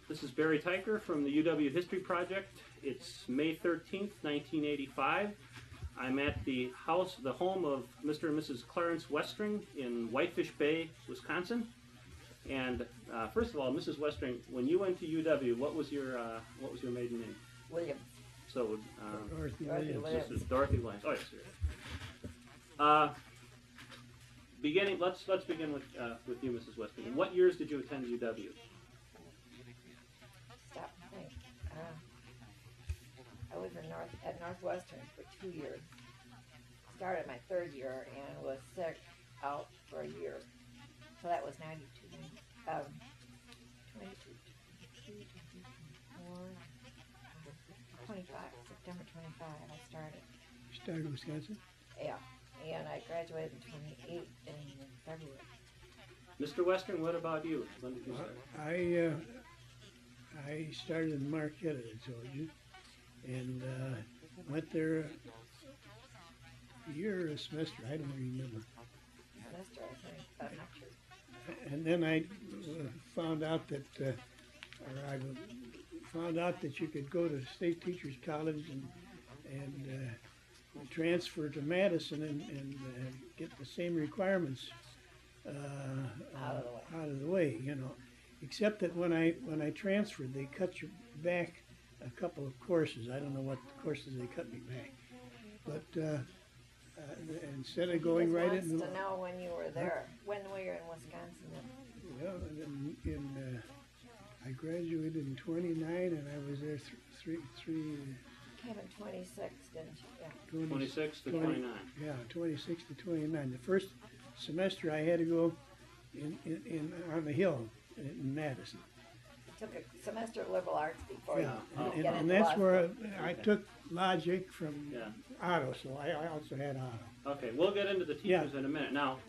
This is Barry Tyker from the UW History Project. It's May 13th, 1985. I'm at the home of Mr. and Mrs. Clarence Westring in Whitefish Bay, Wisconsin. And first of all, Mrs. Westring, when you went to UW, what was your maiden name? Williams. So Dorothy this Williams. is Dorothy Williams. Oh, yes. Let's begin with you, Mrs. Westring. What years did you attend UW? Stop and think. I was at Northwestern for 2 years. Started my third year and was sick out for a year. So that was 92. 22, 24, 25. September 25 I started. You started in Wisconsin? Yeah. And I graduated in 28 in February. Mr. Westring, what about you? When did you start? I started in Marquette, as I told you, and went there a year or a semester, I don't remember. Semester, I think, but I'm not sure. And then I found out that, you could go to State Teachers College and transfer to Madison and get the same requirements out of the way, you know. Except that when I transferred, they cut you back a couple of courses. I don't know what courses they cut me back, but instead of going right into. Wants to know when you were there. When were you in Wisconsin? Well, I graduated in '29, and I was there three. Came in 26, didn't you? Yeah. 26 to 29. Yeah, 26 to 29. The first semester I had to go in on the hill in Madison. Took a semester of liberal arts before Yeah, you get and into that's law where school. I took logic from Yeah. Otto, so I also had Otto. Okay, we'll get into the teachers in a minute. Now,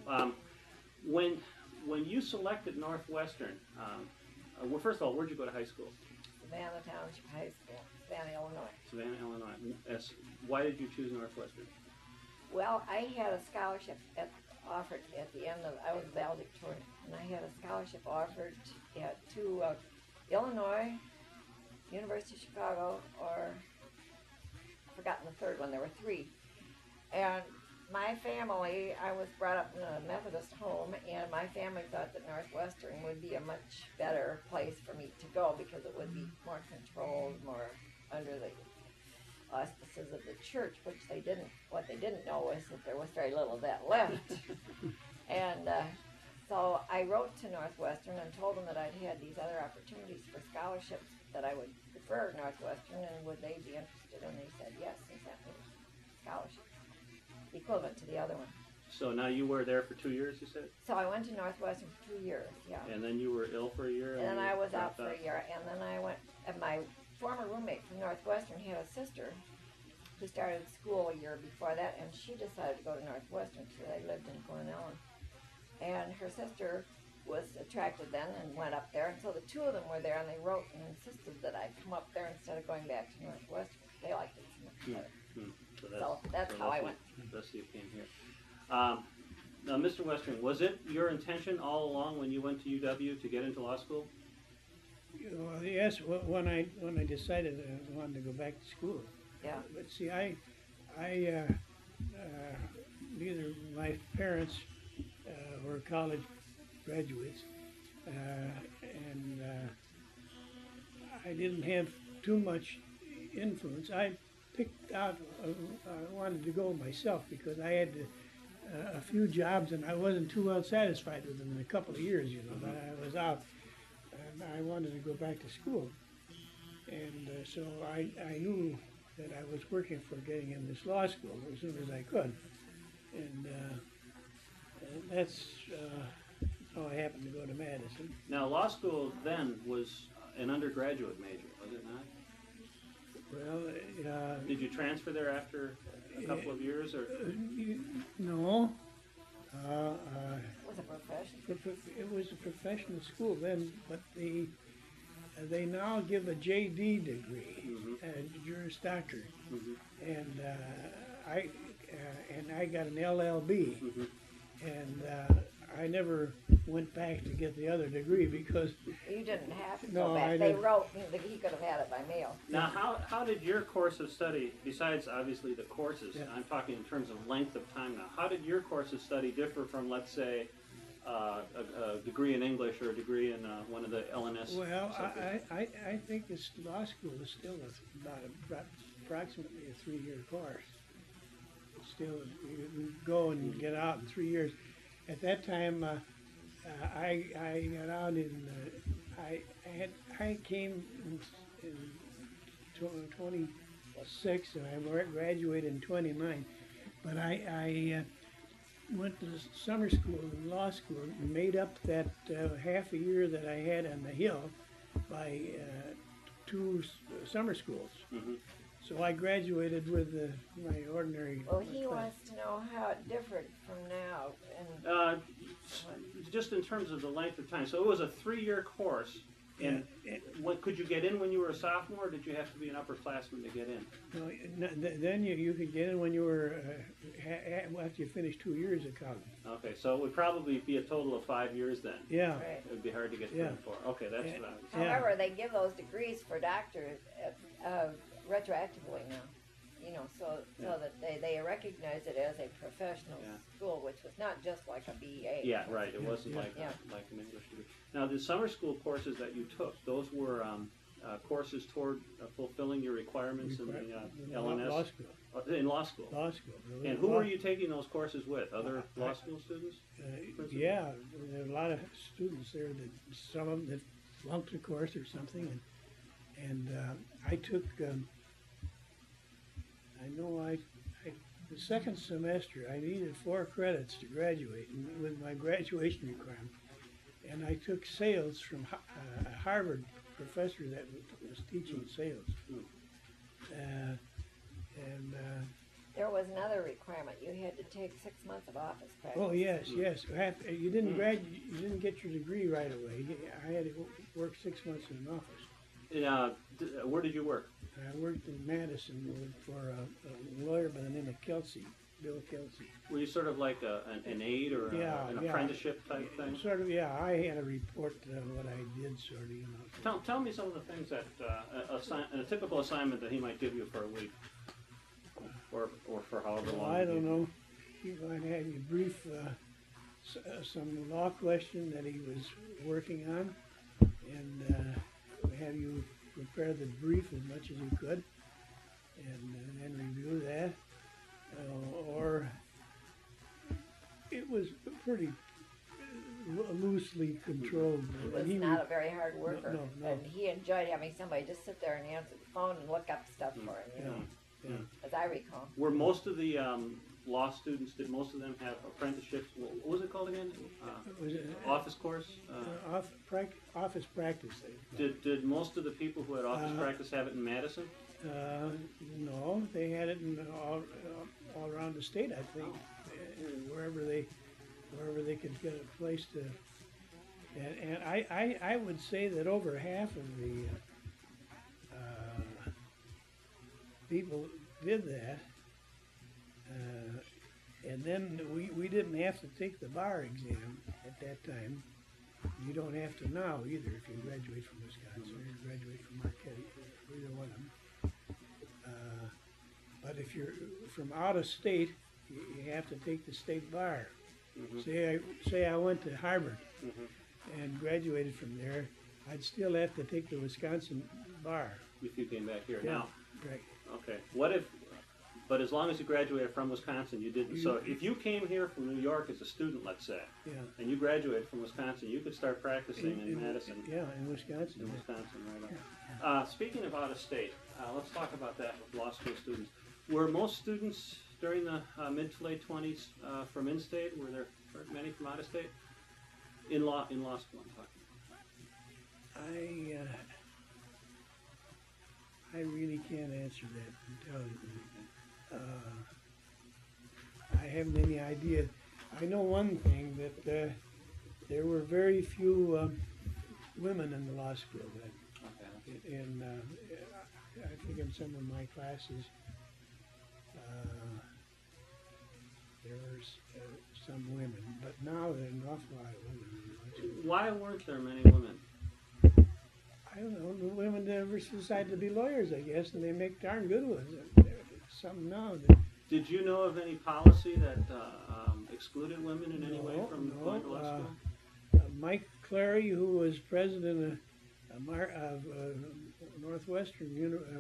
when you selected Northwestern, well, first of all, where'd you go to high school? Savannah Township High School, Savannah, Illinois. Savannah, Illinois. Why did you choose Northwestern? Well, I had a scholarship offered at the end of, I was valedictorian, and I had a scholarship offered to Illinois, University of Chicago, or I've forgotten the third one. There were three. And my family, I was brought up in a Methodist home, and my family thought that Northwestern would be a much better place for me to go because it would be more controlled, more under the auspices of the church, which they didn't. What they didn't know was that there was very little of that left. And so I wrote to Northwestern and told them that I'd had these other opportunities for scholarships, that I would prefer Northwestern, and would they be interested? And they said yes, and sent me scholarships, equivalent to the other one. So now you were there for 2 years, you said? So I went to Northwestern for 2 years, yeah. And then you were ill for a year? And then I was out dropped for a year, and then I went, and my former roommate from Northwestern had a sister who started school a year before that, and she decided to go to Northwestern, so they lived in Cornell. And her sister was attracted then and went up there, and so the two of them were there, and they wrote and insisted that I come up there instead of going back to Northwestern. They liked it so much better. So that's how I went. That's you came here. Now, Mr. Westring, was it your intention all along when you went to UW to get into law school? Well, yes, when I decided I wanted to go back to school. Yeah. But see, neither my parents were college graduates, and I didn't have too much influence. I picked out, I wanted to go myself because I had a few jobs and I wasn't too well satisfied with them in a couple of years, you know, but I was out and I wanted to go back to school. And so I knew that I was working for getting in this law school as soon as I could. And that's how I happened to go to Madison. Now, law school then was an undergraduate major, was it not? Well, did you transfer there after a couple of years, or? No. It was a profession. It was a professional school then, but they now give a JD degree, Juris Doctor, and I got an LLB, and I never went back to get the other degree because You didn't have to No, go I back. They didn't. wrote that he could have had it by mail. Now, how did your course of study, besides obviously the courses, Yeah. I'm talking in terms of length of time now, how did your course of study differ from, let's say, a degree in English or a degree in one of the LNS well, subjects? I think this law school is still about approximately a 3-year course. It's still, you go and get out in 3 years. At that time, I got out in, I came in 26 and I graduated in 29. But I went to summer school and law school and made up that half a year that I had on the Hill by 2 summer schools. Mhm. So I graduated with my ordinary. Well, he class. wants to know how it differed from now. And Just in terms of the length of time, so it was a 3-year course, and what, could you get in when you were a sophomore, or did you have to be an upperclassman to get in? No, then you could get in when you were after you finished 2 years of college. Okay, so it would probably be a total of 5 years then. Yeah. right. It would be hard to get through Yeah. for. Okay, that's Yeah. what I was. Yeah. However, they give those degrees for doctors retroactively now. You know, so that they recognize it as a professional Yeah. school, which was not just like a BA. Yeah, right. It wasn't Yeah. like Yeah. like an English degree. Now, the summer school courses that you took, those were courses toward fulfilling your requirements in the LNS Law school. In law school. Law school. And who were you taking those courses with? Other law school students? Yeah, there were a lot of students there that some of them that flunked the course or something, and I took. I know the second semester I needed 4 credits to graduate with my graduation requirement, and I took sales from a Harvard professor that was teaching sales, and. There was another requirement. You had to take 6 months of office practice. Oh yes. You didn't You didn't get your degree right away. I had to work 6 months in an office. Where did you work? I worked in Madison for a lawyer by the name of Kelsey, Bill Kelsey. Were you sort of like an aide or an apprenticeship type thing? Sort of, yeah. I had to report what I did, sort of, you know. Tell me some of the things that a typical assignment that he might give you for a week, or for however long. I don't know. He might have you brief some law question that he was working on, and have you prepare the brief as much as you could, and then review that. Or it was pretty loosely controlled. He was not a very hard worker, No. and he enjoyed having somebody just sit there and answer the phone and look up stuff for him. You know, Yeah. as I recall. Were most of the law students, did most of them have apprenticeships? What was it called again? Was it, Office course? office practice. Did most of the people who had office practice have it in Madison? No, they had it in all around the state, I think, wherever they could get a place to. And I would say that over half of the people did that, and then we didn't have to take the bar exam at that time. You don't have to now either if you graduate from Wisconsin or you graduate from Marquette, either one of them. But if you're from out of state, you have to take the state bar. Mm-hmm. Say I went to Harvard Mm-hmm. and graduated from there, I'd still have to take the Wisconsin bar. If you came back here Yeah. now. Right. Okay. What if? But as long as you graduated from Wisconsin, you didn't. So if you came here from New York as a student, let's say, Yeah. and you graduated from Wisconsin, you could start practicing in Madison. Yeah, in Wisconsin. In Wisconsin, right on. Speaking of out of state, let's talk about that with law school students. Were most students during the mid to late 20s from in-state? Were there many from out of state? In law school, I'm talking. I really can't answer that and tell you. I haven't any idea. I know one thing, that there were very few women in the law school then. Okay. And I think in some of my classes, there were some women, but now there are an awful lot of women. Why weren't there many women? I don't know. The women never decided to be lawyers, I guess, and they make darn good ones. There's something now that Did you know of any policy that excluded women in any way No, from no, going to law school? Mike Clary, who was president of Northwestern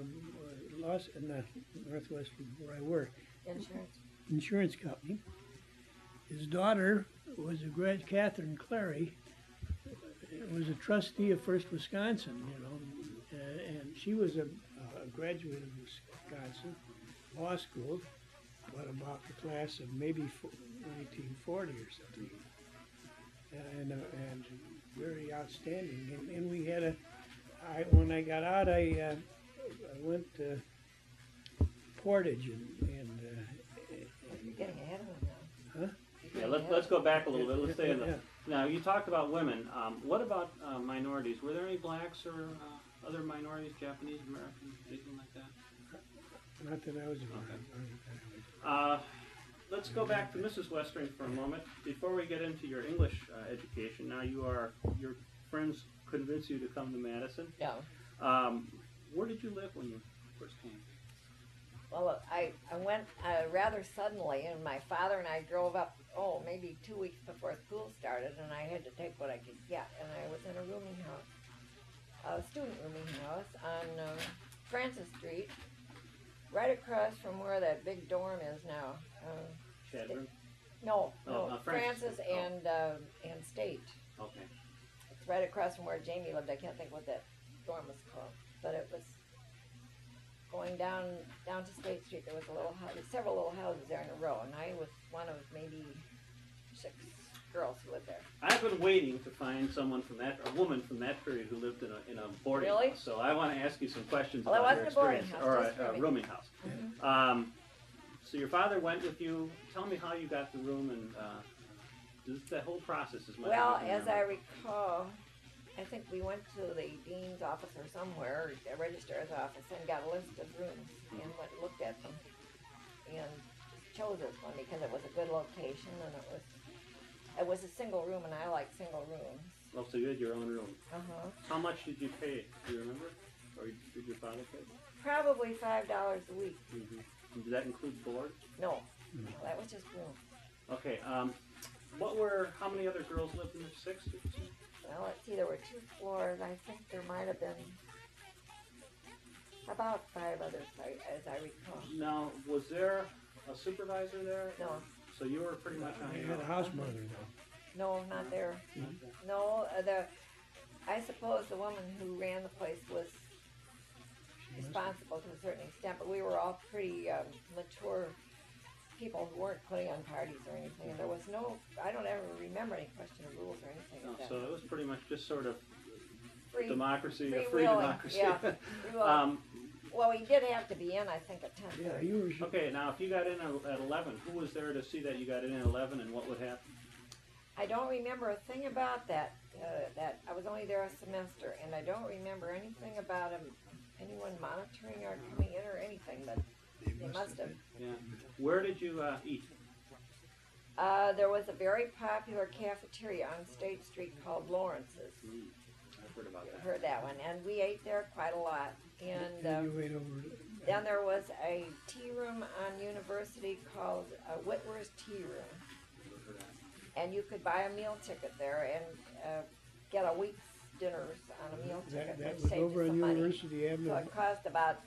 Northwestern, where I work, Insurance. insurance company. His daughter was Catherine Clary, was a trustee of First Wisconsin, and she was a graduate of Wisconsin Law School, but about the class of maybe 1940 or something, and very outstanding. And we had when I got out, I went to Portage and You're getting ahead of them now. Huh? Yeah, let's go back a little bit. Let's stay in the. Yeah. Now, you talked about women. What about minorities? Were there any blacks or other minorities, Japanese, Americans, anything like that? Not that I was aware of. Let's go back to Mrs. Westring for a moment. Before we get into your English education, now your friends convinced you to come to Madison. Yeah. Where did you live when you first came? Well, I went rather suddenly, and my father and I drove up, maybe 2 weeks before school started, and I had to take what I could get. And I was in a rooming house, a student rooming house on Francis Street, right across from where that big dorm is now. Chadron? No, Francis. Francis and State. Okay. It's right across from where Jamie lived. I can't think what that dorm was called, but it was going down to State Street. There was several little houses there in a row, and I was one of maybe 6 girls who lived there. I've been waiting to find a woman from that period who lived in a boarding Really? house. So I want to ask you some questions Well, it about your wasn't a boarding experience, house, or just a rooming house. Mhm. So your father went with you. Tell me how you got the room and the whole process is my. Well, as I recall, I think we went to the dean's office or somewhere, the registrar's office, and got a list of rooms and went and looked at them and chose this one because it was a good location and it was a single room, and I like single rooms. Oh, so you had your own room. Uh-huh. How much did you pay? Do you remember? Or did your father pay? Probably $5 a week. Mm-hmm. Did that include board? No, that was just room. Okay. How many other girls lived in the 6? Did you say? Well, let's see, there were 2 floors. I think there might have been about 5 others, as I recall. Now, was there a supervisor there? No. So you were pretty much on I your had a own. house mother though. No, not there. No, I suppose the woman who ran the place was responsible to a certain extent, but we were all pretty mature people who weren't putting on parties or anything. And there was I don't ever remember any question of rules or anything No, like that. so it was pretty much just sort of Free democracy, free a free willing, democracy. yeah. Free willing. Well, we did have to be in, I think, at 10:30. Yeah, you were. Okay, now if you got in at 11, who was there to see that you got in at 11 and what would happen? I don't remember a thing about that. That I was only there a semester, and I don't remember anything about anyone monitoring our coming in or anything. But they must have. Yeah. Where did you eat? There was a very popular cafeteria on State Street called Lawrence's. I've heard about that. Heard that one, and we ate there quite a lot. And You ate over. then there was a tea room on University called Whitworth's Tea Room. And you could buy a meal ticket there and get a week's dinners on a meal ticket. That which was saved over you on some money. University Avenue. So it cost about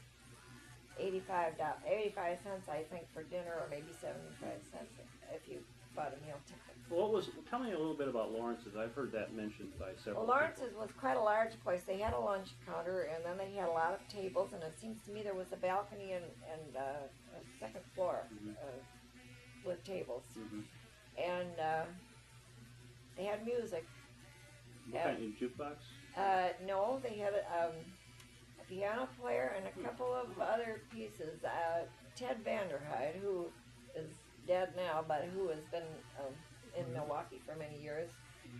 85 cents, I think, for dinner, or maybe 75 cents if you bought a meal ticket. Well, tell me a little bit about Lawrence's. I've heard that mentioned by several Well, Lawrence's was quite a large place. They had a lunch counter, and then they had a lot of tables, and it seems to me there was a balcony and a second floor with tables. Mm-hmm. And they had music. What kind of jukebox? No, they had a piano player and a couple of other pieces. Ted Vanderhyde, who is dead now, but who has been in Milwaukee for many years,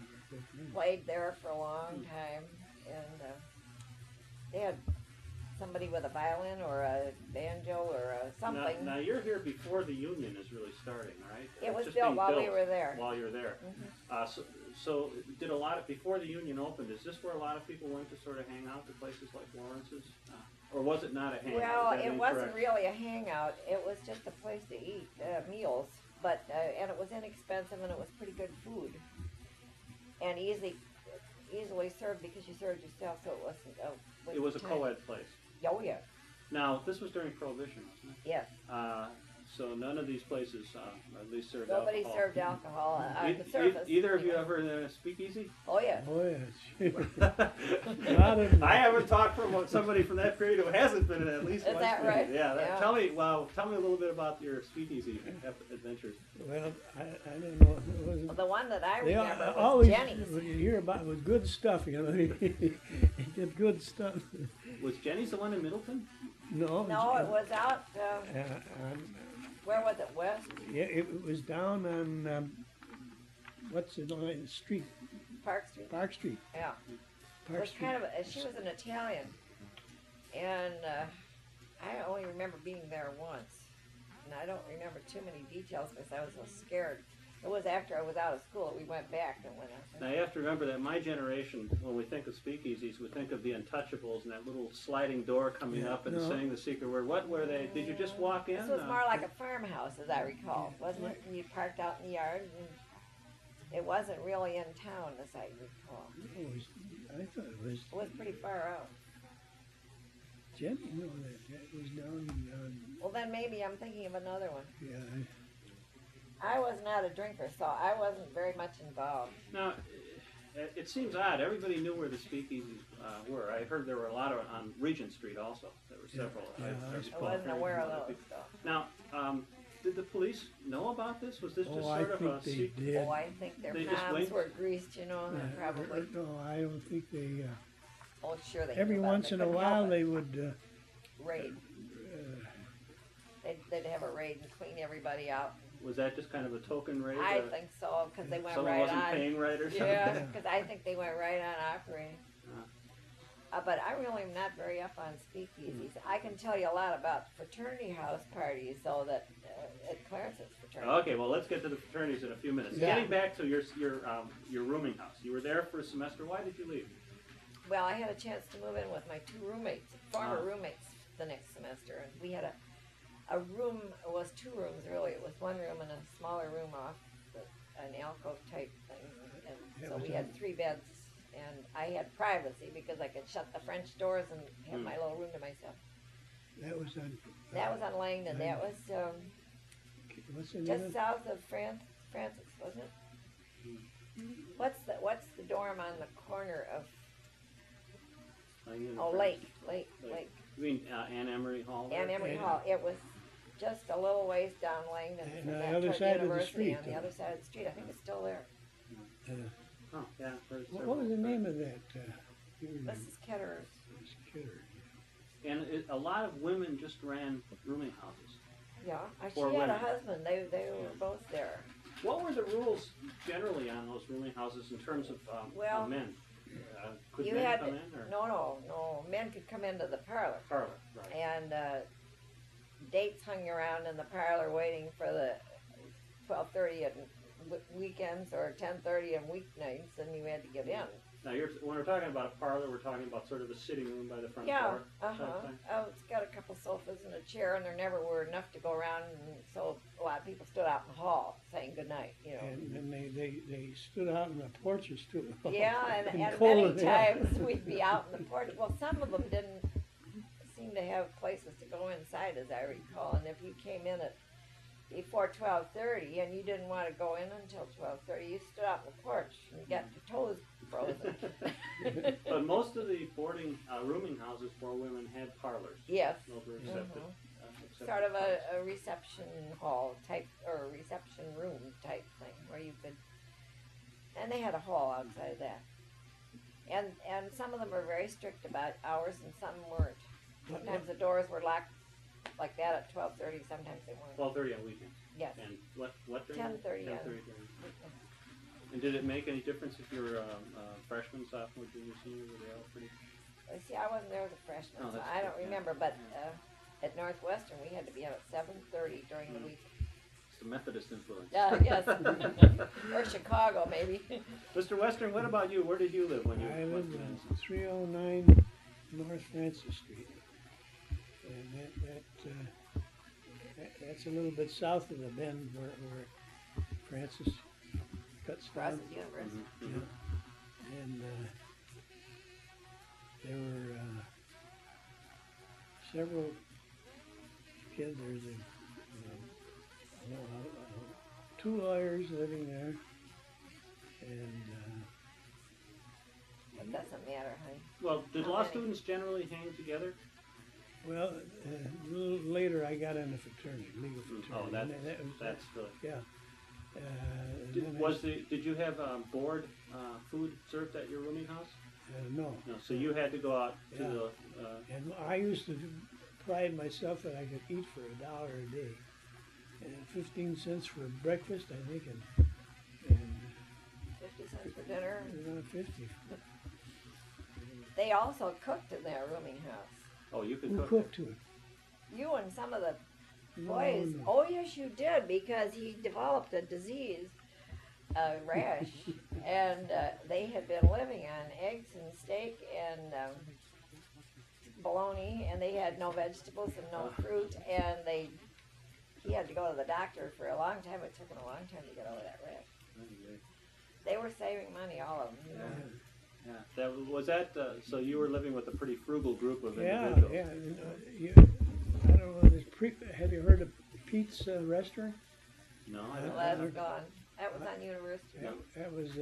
played there for a long time. And they had somebody with a violin or a banjo or something. Now you're here before the union is really starting, right? It It's was just built being while we built were there. While you're there. So did a lot of, before the union opened, is this where a lot of people went to sort of hang out to places like Lawrence's? Or was it not a hangout? Well, Is that it wasn't incorrect? really a hangout. It was just a place to eat meals, but and it was inexpensive and it was pretty good food, and easily served because you served yourself, so it wasn't. It was a time. co-ed place. Oh yeah, Now, this was during Prohibition, wasn't it? yes. So none of these places at least served Nobody alcohol. served alcohol on E- the surface. either of you ever speakeasy? Oh yeah. Oh, yes. Lot of- I haven't talked from somebody from that period who hasn't been in at least Is one that speakeasy. right? Yeah. Yeah. Tell me a little bit about your speakeasy adventures. Well, I don't know. It wasn't, The one that I they remember was always, Jenny's. what you hear about was good stuff, you know. He did good stuff. Was Jenny's the one in Middleton? No. No, it was out. Where was it? West Yeah, it was down on, what's the line, street, Park Street. Park Street. Yeah. It Park was Street. kind of. She was an Italian, and I only remember being there once, and I don't remember too many details because I was so scared. It was after I was out of school. We went back and went out. Now you have to remember that my generation, when we think of speakeasies, we think of the Untouchables and that little sliding door coming Yeah, up and no. saying the secret word. What were they? Did you just walk in? This was more like a farmhouse, as I recall, wasn't it? And you parked out in the yard, and it wasn't really in town, as I recall. I thought it was It was pretty far out. Jenny. No, that was down, Well, then maybe I'm thinking of another one. yeah. I was not a drinker, so I wasn't very much involved. Now, it seems odd. Everybody knew where the speakeasies were. I heard there were a lot of on Regent Street also. There were several. Yeah, I wasn't aware of those. So. Now, did the police know about this? Was this just Oh, I sort of a think they secret? did. Oh, I think their They just palms winked? were greased, you know, and probably. No, I don't think they. Oh, sure they. Every knew about it. once They in a couldn't while, help it. they would. Raid. They'd have a raid and clean everybody out. Was that just kind of a token raid? I think so, because they went Someone right wasn't on. paying right or something? Yeah, because I think they went right on operating. But I really am not very up on speakeasies. I can tell you a lot about fraternity house parties, though, that at Clarence's fraternity. Okay, well, let's get to the fraternities in a few minutes. Yeah. Getting back to your rooming house. You were there for a semester. Why did you leave? Well, I had a chance to move in with my two roommates, former Ah. roommates, the next semester, and we had a room. It was two rooms really. It was one room and a smaller room off an alcove type thing, and That so was we had on- 3 beds. And I had privacy because I could shut the French doors and have my little room to myself. That was on. That was on Langdon. That was What's the name just of south of Francis, wasn't it? What's the dorm on the corner of Lake? You mean Ann Emery Hall? there? Ann Emery Yeah. Hall. It was just a little ways down Langdon And from on that the other toward side of the University, street, on the though. other side of the street. I think it's still there. Oh, yeah. there's What was the several. name of that? You remember? This is Ketterer's. Kidder. And a lot of women just ran rooming houses. Yeah, she Or had women. a husband. They were both there. What were the rules generally on those rooming houses in terms of Well, men? Could You men had come in or no. Men could come into the parlor. parlor? Right. And dates hung around in the parlor waiting for the 12:30 at weekends or 10:30 on weeknights, and you had to get in. Now, when we're talking about a parlor, we're talking about sort of a sitting room by the front Yeah, door. uh-huh. Oh, it's got a couple sofas and a chair, and there never were enough to go around, and so a lot of people stood out in the hall saying goodnight, you know. And then they stood out on the porches too. Yeah, and cold many as hell. times we'd be out in the porch. Well, some of them didn't seem to have places to go inside, as I recall. And if you came in at before 12:30 and you didn't want to go in until 12:30, you stood out in the porch and got your toes frozen. But most of the boarding rooming houses for women had parlors. Yes, Those were accepted. sort of a reception hall type or a reception room type thing where you could. And they had a hall outside that. And some of them were very strict about hours, and some weren't. Sometimes the doors were locked like that at 12:30. Sometimes they weren't. 12:30 on weekends. Yes. And what during? 10:30 on 10:30 during. And did it make any difference if you were freshman, sophomore, junior, senior? Were they all pretty? See, I wasn't there as a freshman, Oh, so that's I don't good, yeah. remember. But Yeah. at Northwestern, we had to be out at 7:30 during the week. It's the Methodist influence. Yes, or Chicago maybe. Mr. Western, what about you? Where did you live when you I went lived to on 309 North Francis Street, and that's a little bit south of the bend where Francis cuts Across down. the university. Mhm, mhm. Yeah. And there were several kids. There's two lawyers living there, and It doesn't matter, honey. Well, did How law many? students generally hang together? well, a little later I got in a fraternity, legal fraternity. Oh, and that was, that's good. yeah. And then Did you have board food served at your rooming house? no. No, so you had to go out to Yeah. the. And I used to pride myself that I could eat for $1 a day, and 15 cents for breakfast, I think, and 50 cents for dinner. 50. They also cooked in their rooming house. Oh, you could Who cook. cooked to it? You and some of the No, boys. no. Oh, yes, you did, because he developed a disease, a rash, and they had been living on eggs and steak and bologna, and they had no vegetables and no fruit, and he had to go to the doctor for a long time. It took him a long time to get over that rash. They were saving money, all of them. You know? Yeah. Was that. So you were living with a pretty frugal group of Yeah, individuals. yeah. I don't know. Have you heard of Pete's Restaurant? No, I Well, don't. that's gone. That was on University. Yeah. That was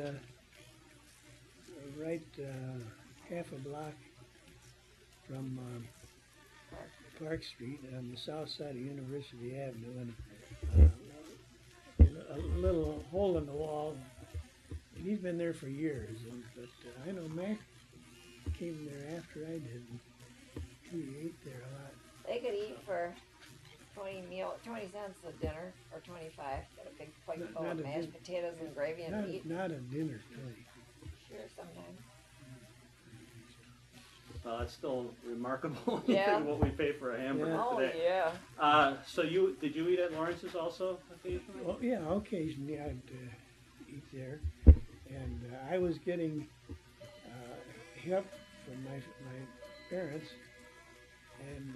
right half a block from Park Street on the south side of University Avenue, and a little hole in the wall. And he's been there for years, but I know Mac came there after I did. And he ate there a lot. They could eat for 20 cents a dinner, or 25. Get a big plate Not- full not of a mashed din- potatoes and gravy and meat. Not a dinner, Tony. Sure, sometimes. It's still remarkable Yeah. what we pay for a hamburger Yeah. Oh, today. yeah. So did you eat at Lawrence's also occasionally? Well, yeah, occasionally I'd eat there, and I was getting help from my parents, and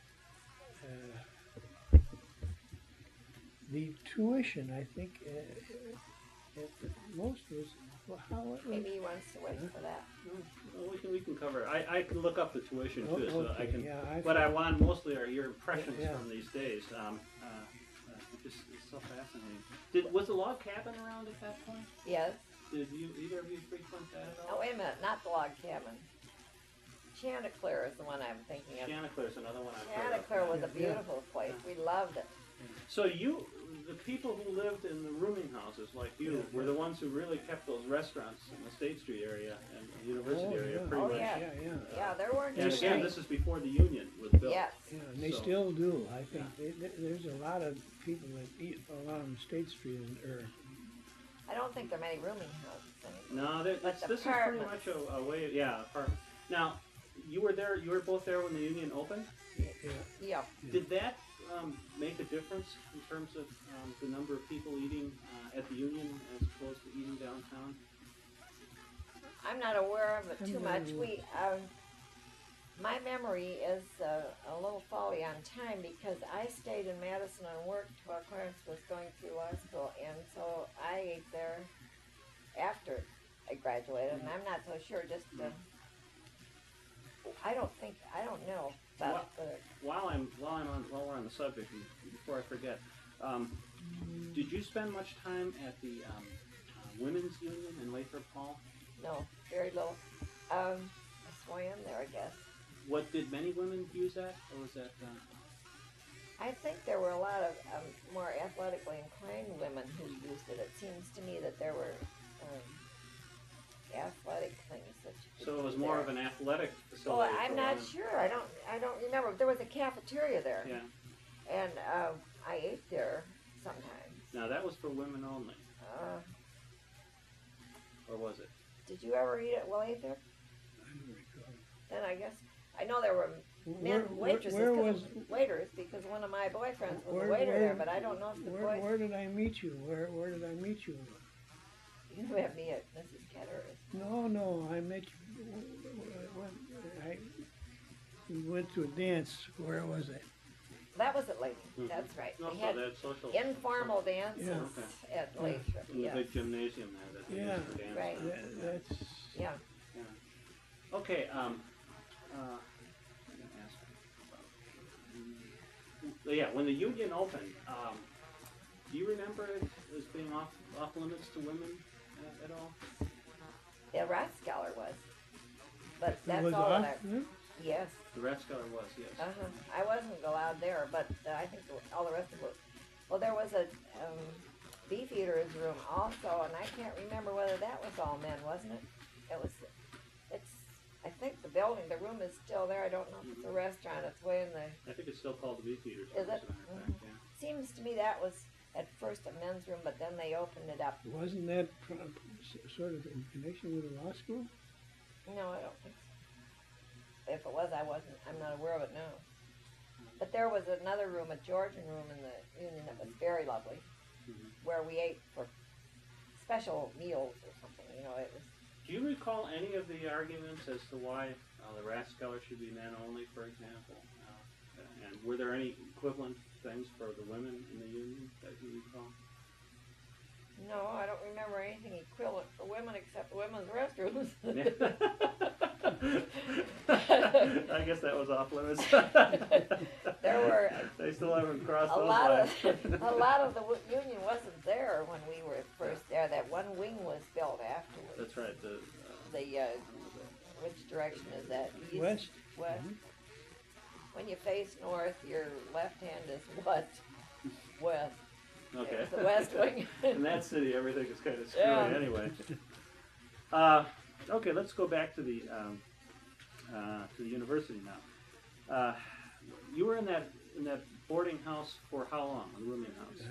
the tuition, I think, at most was, well, how it was. Maybe he wants to wait for that. Well, we can cover it. I can look up the tuition Oh, too, so I okay, can. yeah, What I want mostly are your impressions Yeah. from these days. It's so fascinating. Was the log cabin around at that point? Yes. Did either of you frequent that at all? Oh, wait a minute. Not the log cabin. Chanticleer is the one I'm thinking of. Chanticleer's another one I've heard of. Chanticleer was a Yeah. beautiful place. We loved it. So the people who lived in the rooming houses like you Yeah, were yeah. the ones who really kept those restaurants in the State Street area and the University Oh, area yeah. pretty Oh, much. yeah. Yeah. Yeah, there weren't And too again, many. this is before the Union was built. Yes. Yeah, and they So- still do. I think there's a lot of people that eat along State Street, or I don't think there are many rooming houses anymore. No, But this is pretty much apartments. a way. Yeah, apartment. Now, you were there. You were both there when the Union opened. yeah. Yeah. Did that make a difference in terms of the number of people eating at the Union as opposed to eating downtown? I'm not aware of it I'm too not much. aware. My memory is a little faulty on time, because I stayed in Madison and worked while Clarence was going through law school, and so I ate there after I graduated, and I'm not so sure. I don't know. But While we're on the subject, and before I forget, did you spend much time at the Women's Union in Lathrop Hall? no, very little. I swam there, I guess. What did many women use that, or was that? I think there were a lot of more athletically inclined women who used it. It seems to me that there were athletic things that you could So it was do more there. of an athletic Well, facility. I'm for not women. sure. I don't remember. There was a cafeteria there, Yeah. and I ate there sometimes. Now that was for women only, or was it? Did you ever eat at Willie there? I don't recall. then I guess, I know there were men waitresses, where was, waiters, because one of my boyfriends was Where- a waiter where- there, but I don't know if the boys, where did I meet you? Where did I meet you? you met me at Mrs. Ketter's. No, I met you, we went to a dance, where was it? That was at Lathrop, Mhm. that's right. No, We so had that social. informal dances Yeah. Okay. at Lathrop, In the yes. big gymnasium there that they Yeah. used for dance. Right. That's, Yeah, Okay, I'm gonna ask yeah, when the union opened, do you remember it as being off limits to women at all? the Rathskeller was, but it that's was all off, that huh? yes. The Rathskeller was, yes. I wasn't allowed there, but I think all the rest of it. Well, there was a beef eater's room also, and I can't remember whether that was all men, wasn't it? It was. It's. I think the building, the room is still there. I don't know if it's a restaurant. It's way in the. I think it's still called the Beefeaters. Is it? As a matter of fact, yeah. Seems to me that was at first a men's room, but then they opened it up. Wasn't that sort of in connection with the law school? No, I don't think so. If it was, I'm not aware of it now. But there was another room, a Georgian room in the Union that was very lovely, Mhm. where we ate for special meals or something. You know, it was. Do you recall any of the arguments as to why the Rathskeller should be men only, for example? And were there any equivalent things for the women in the union that you recall? No, I don't remember anything equivalent for women except the women's restrooms. I guess that was off limits. There were They still haven't crossed a those lot lines. of union wasn't there when we were first there. That one wing was built afterwards. That's right. Which direction is that? East? West? West. When you face north, your left hand is what? West. Okay. It's the west wing. In that city, everything is kind of screwy Yeah. anyway. Okay, let's go back to the university now. You were in that boarding house for how long? A rooming house.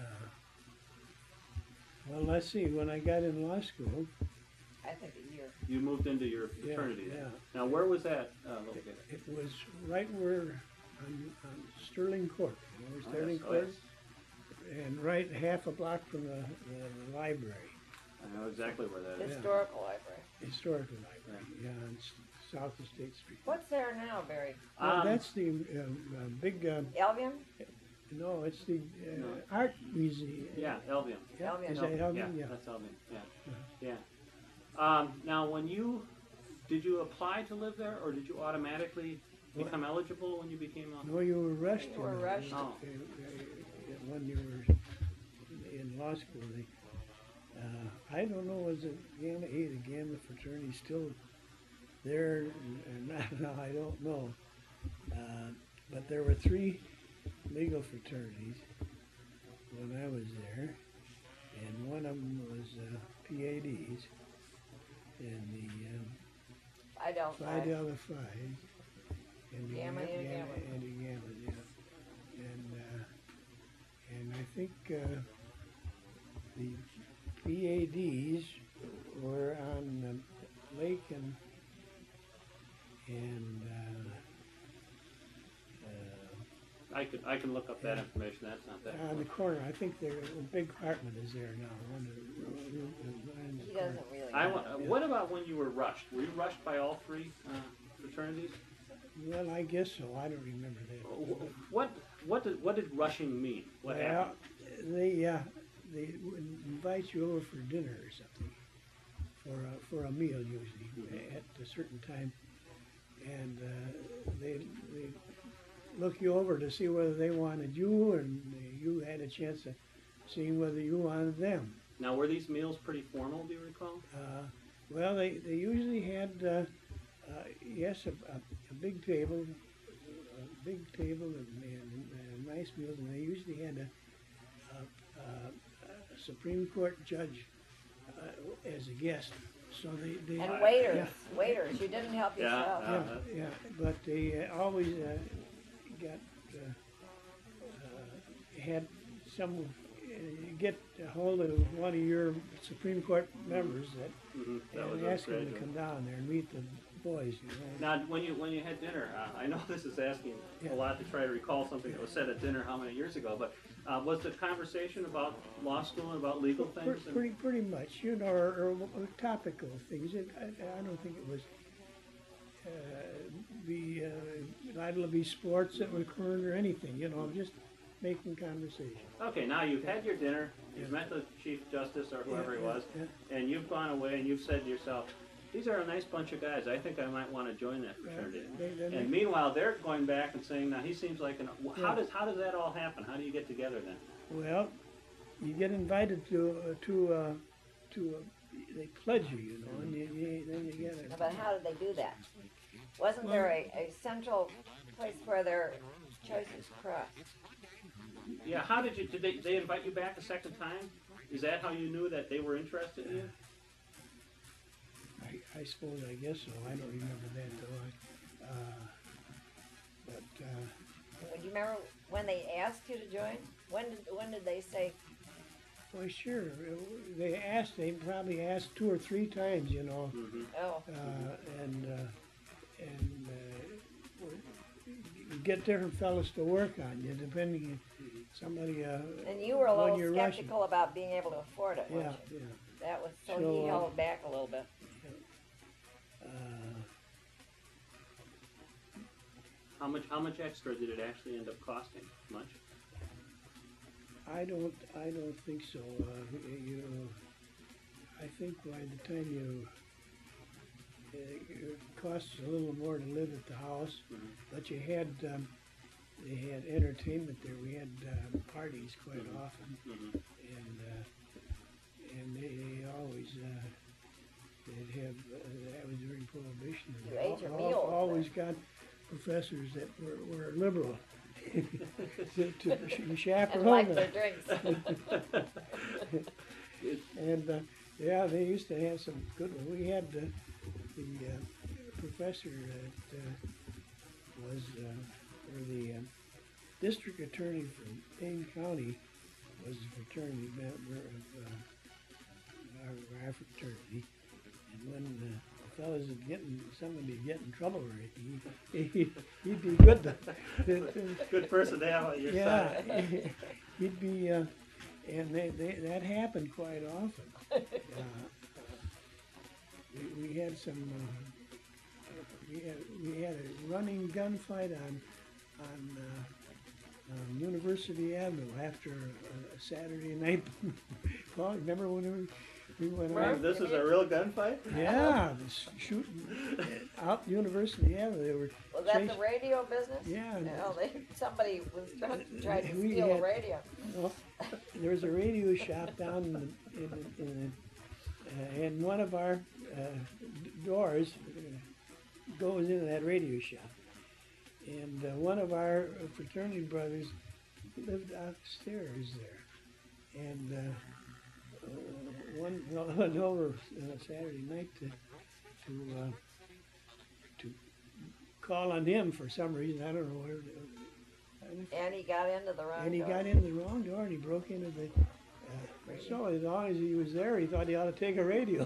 Well, let's see, when I got in law school, I think a year. You moved into your fraternity. yeah. then. Now, where was that located? it was right where, on Sterling Court, you know where Oh, Sterling yes. Oh, Court yes. is? And right half a block from the library, I know exactly where that is. Historical library. historical library, yeah, on South of State Street. What's there now, Barry? Well, that's the big, Albion? no, it's the No. art museum. Yeah, Elvium. Yeah, Albion. is that Yeah, Albion? Yeah. that's Elvium. Yeah, Uh-huh. yeah. Now, did you apply to live there, or did you automatically become eligible when you became a? No, you were rushed. You were in, rushed. Oh. When you were in law school. I don't know, was the Gamma fraternity still there or not? No, I don't know. But there were 3 legal fraternities when I was there, and one of them was PADs, and the Phi Delta Phi Phi. Delta Phi, and the Gamma and Gamma. and the Gamma, yeah. And I think the PADs were on the lake and I can look up that information. That's not that. on the corner. I think a big apartment is there now. He doesn't really know. What about when you were rushed? Were you rushed by all 3 fraternities? Well, I guess so. I don't remember that. What did rushing mean? What Well, happened? they would invite you over for dinner or something, for a meal usually at a certain time, and they look you over to see whether they wanted you, and you had a chance of seeing whether you wanted them. Now, were these meals pretty formal? Do you recall? Well, they usually had yes, a big table, and nice meals, and they usually had a Supreme Court judge as a guest. So they And waiters, waiters. You didn't help yourself. yeah, but they always had some get a hold of one of your Supreme Court members That was and a ask him to graduate. come down there and meet boys, you know. Now, when you had dinner, I know this is asking Yeah. a lot to try to recall something that was said at dinner how many years ago, but was the conversation about law school and about legal things? Pretty much, you know, or topical things. I don't think it was liable to be sports that were current or anything, you know, just making conversation. Okay, now you've had your dinner, you've met the Chief Justice or whoever he was, and you've gone away and you've said to yourself, these are a nice bunch of guys. I think I might want to join that fraternity. And meanwhile, they're going back and saying, now he seems like an. How does that all happen? How do you get together then? Well, you get invited to they pledge you, you know, and then you get it. But how did they do that? Wasn't there a central place where their choices crossed? Yeah, how did they invite you back a second time? Is that how you knew that they were interested in you? I suppose, I guess so. I don't remember that though. Do you remember when they asked you to join? When did they say? Well, sure. They probably asked 2 or 3 times, you know. Mm-hmm. Oh, You get different fellows to work on you, depending on somebody. and you were a when little you're skeptical about being able to afford it, Yeah, weren't you? yeah. That was so So, he held back a little bit. How much extra did it actually end up costing? Much? I don't think so. You know, I think by the time it costs a little more to live at the house, but you had they had entertainment there. We had parties quite often, and they always they'd have that was during Prohibition. You ate your meals Always got professors that were liberal. to chaperone And like them. their drinks. And yeah, they used to have some good ones. We had the professor that was or the district attorney from Dane County was a fraternity member of our fraternity. And when the fellas would somebody get in trouble, he'd be good to Good person to have on your yeah, side. he'd be, and that happened quite often. We had some, we had a running gunfight on University Avenue after a Saturday night. Paul, remember when we went out? This is a real gunfight? Yeah, shooting out University Avenue. They were Was that the radio business? Yeah. No, somebody was trying to We steal a had- radio. Well, there was a radio shop down and one of our doors goes into that radio shop. And one of our fraternity brothers lived upstairs there. And one went over on a Saturday night to call on him for some reason. I don't know where. And he got into the wrong And he door. got into the wrong door and he broke into the. So as long as he was there, he thought he ought to take a radio.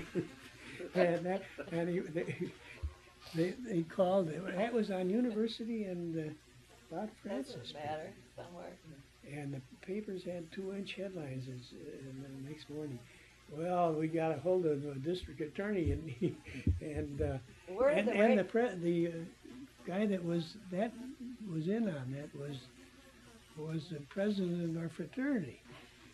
They called. That was on University and about Francis. Doesn't matter, somewhere. And the papers had 2-inch headlines and the next morning. Well, we got a hold of the district attorney Where did the guy that was in on that was the president of our fraternity.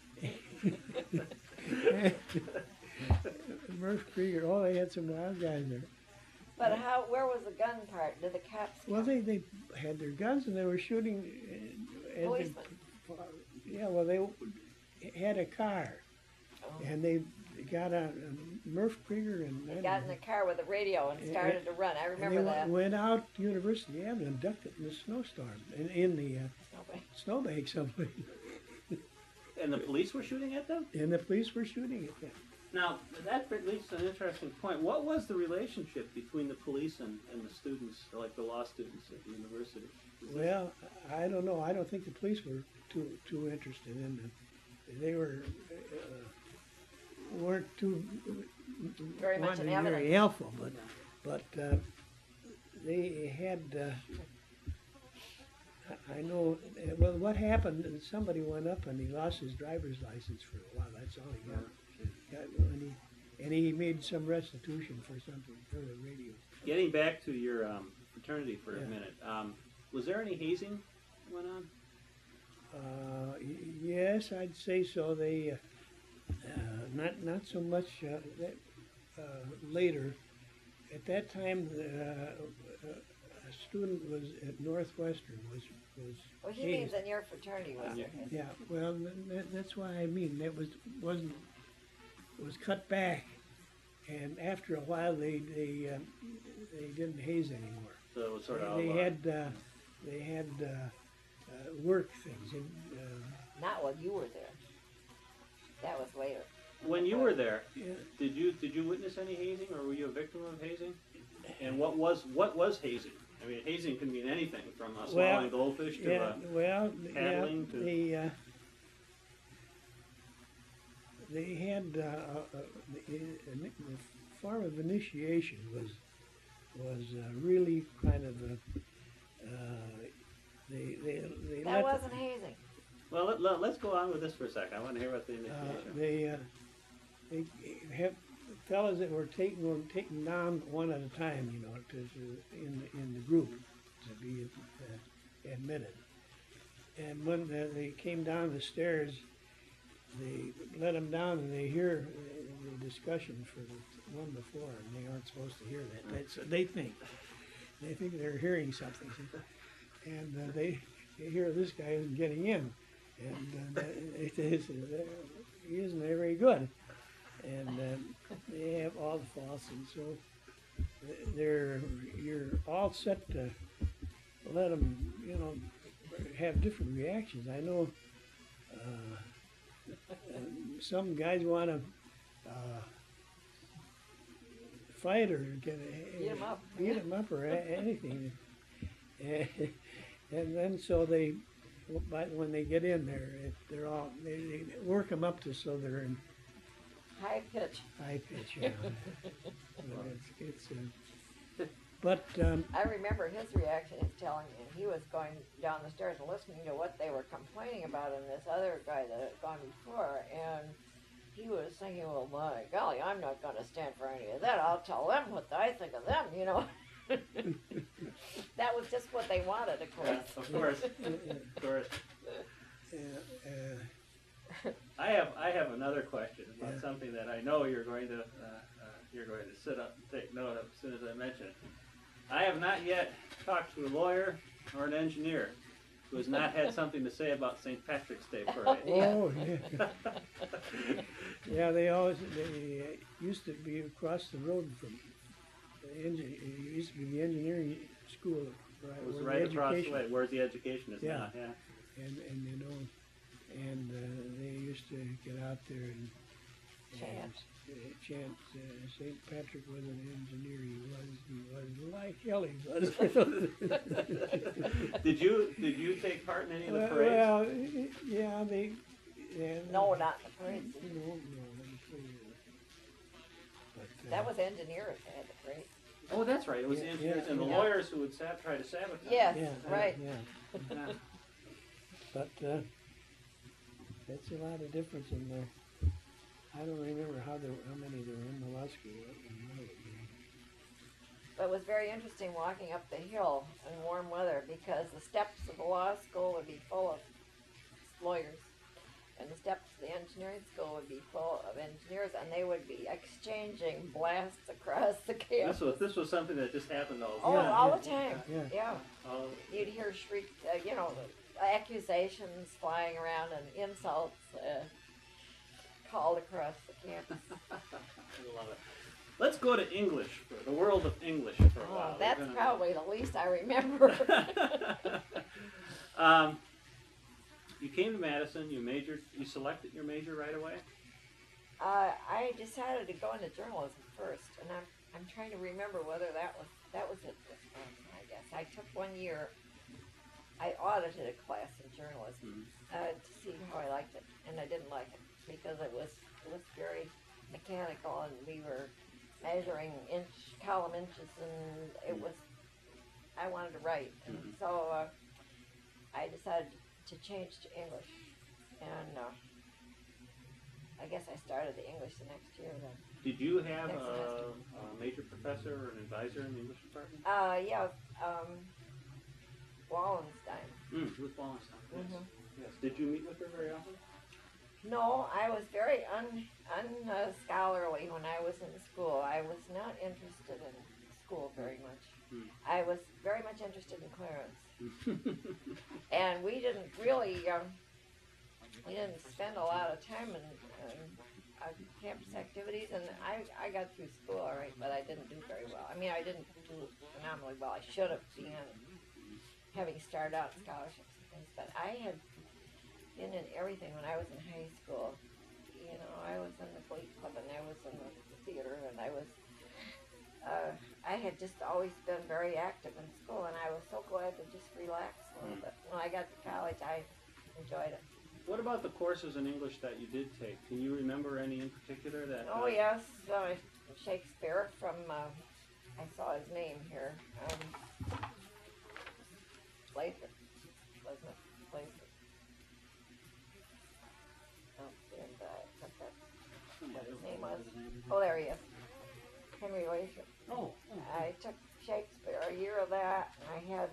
Murph Krieger. Oh, they had some wild guys there. But where was the gun part? Did the cops Well, come? they had their guns and they were shooting. Policemen. Yeah, well, they had a car Oh. and they got a Murph Krieger and They got in the car with a radio and started to run. I and remember they that. went out University Avenue and ducked it in the snowstorm in the Nobody- snowbank somewhere. And the police were shooting at them? And the police were shooting at them. Now, that leads to an interesting point. What was the relationship between the police and the students, like the law students at the university? Well, I don't know. I don't think the police were too interested in them. They weren't too Very much wanting in to be very evidence. helpful, but they had. I know. Well, what happened? Somebody went up and he lost his driver's license for a while. That's all he got. And he made some restitution for something for the radio. Getting back to your fraternity for a Yeah. minute, was there any hazing went on? Yes, I'd say so. They not so much later. At that time, a student was at Northwestern was Well, he hazed. means in your fraternity, was there? Yeah, well, that's why I mean that wasn't was cut back, and after a while they didn't haze anymore. So it was sort of They outlawed. had work things. And, Not while you were there. That was later. When you were there, yeah, did you witness any hazing, or were you a victim of hazing? And what was hazing? I mean, hazing can mean anything from a swallowing goldfish to yeah, well, yeah, paddling to- they had the form of initiation was really kind of they That let wasn't hazing. Well, let's go on with this for a second. I want to hear about the initiation. they have fellas that were taken down one at a time, you know, in the group to be admitted. And when they came down the stairs, they let them down, and they hear the discussion for the one before, and they aren't supposed to hear that. That's what they think. They think they're hearing something, and they hear this guy isn't getting in, and he isn't very good, and they have all the faults, and so you're all set to let them, you know, have different reactions. I know some guys want to fight or beat 'em up or anything, and then so they, when they get in there, they're all they work them up to so they're in High pitch. high pitch. Yeah. it's but I remember his reaction is telling me he was going down the stairs and listening to what they were complaining about in this other guy that had gone before, and he was thinking, well, my golly, I'm not going to stand for any of that. I'll tell them what I think of them, you know. That was just what they wanted, of course. Of course, of course. I have another question about Yeah. something that I know you're going to sit up and take note of as soon as I mention it. I have not yet talked to a lawyer or an engineer who has not had something to say about St. Patrick's Day parade. oh yeah, yeah. They used to be across the road from it used to be the engineering school. Right, It was where right the across the education- way, where the education is Yeah. now. Yeah. and you know, and they used to get out there and Chant. chant. St. Patrick was an engineer. He was like hell. He was. Did you take part in any of the well, parades? well, yeah, they. Yeah, No, not the parades. No, let me tell you. But, That was engineers that had the parade. Oh, that's right. It was the Yeah, engineers yeah, and the yeah. lawyers who would try to sabotage. Yes, yeah, right. Yeah, Yeah. but that's a lot of difference in the. I don't remember how many there were in Molesky. But it was very interesting walking up the hill in warm weather because the steps of the law school would be full of lawyers, and the steps of the engineering school would be full of engineers, and they would be exchanging blasts across the campus. This was something that just happened all the Oh, time. all the time. Yeah. Yeah. All- You'd hear shriek, accusations flying around and insults called across the campus. I love it. Let's go to English, for the world of English, for a while. Oh, that's We're gonna- probably the least I remember. You came to Madison. You selected your major right away. I decided to go into journalism first, and I'm trying to remember whether that was it. I guess I took 1 year. I audited a class in journalism to see how I liked it, and I didn't like it because it was very mechanical, and we were measuring column inches, and it was, I wanted to write. And Mhm. so I decided to change to English. And I guess I started the English the next year then. Did you have Next semester. a major professor or an advisor in the English department? Yeah, Wallenstein. Ruth Wallenstein. Yes. Mhm. Yes. Did you meet with her very often? No, I was very unscholarly when I was in school. I was not interested in school very much. Hmm. I was very much interested in Clarence. And we didn't really, we didn't spend a lot of time in campus activities, and I got through school all right, but I didn't do very well. I mean, I didn't do phenomenally well. I should have been, having started out in scholarships and things, but I had been in everything when I was in high school. You know, I was in the Glee Club, and I was in the theater, and I had just always been very active in school, and I was so glad to just relax a little bit. When I got to college, I enjoyed it. What about the courses in English that you did take? Can you remember any in particular that? Oh yes, Shakespeare from, I saw his name here, Lathrop, wasn't it? Lathrop. Oh, and what his name was. Oh, there he is. Henry Lathrop. Oh. I took Shakespeare, a year of that, and I had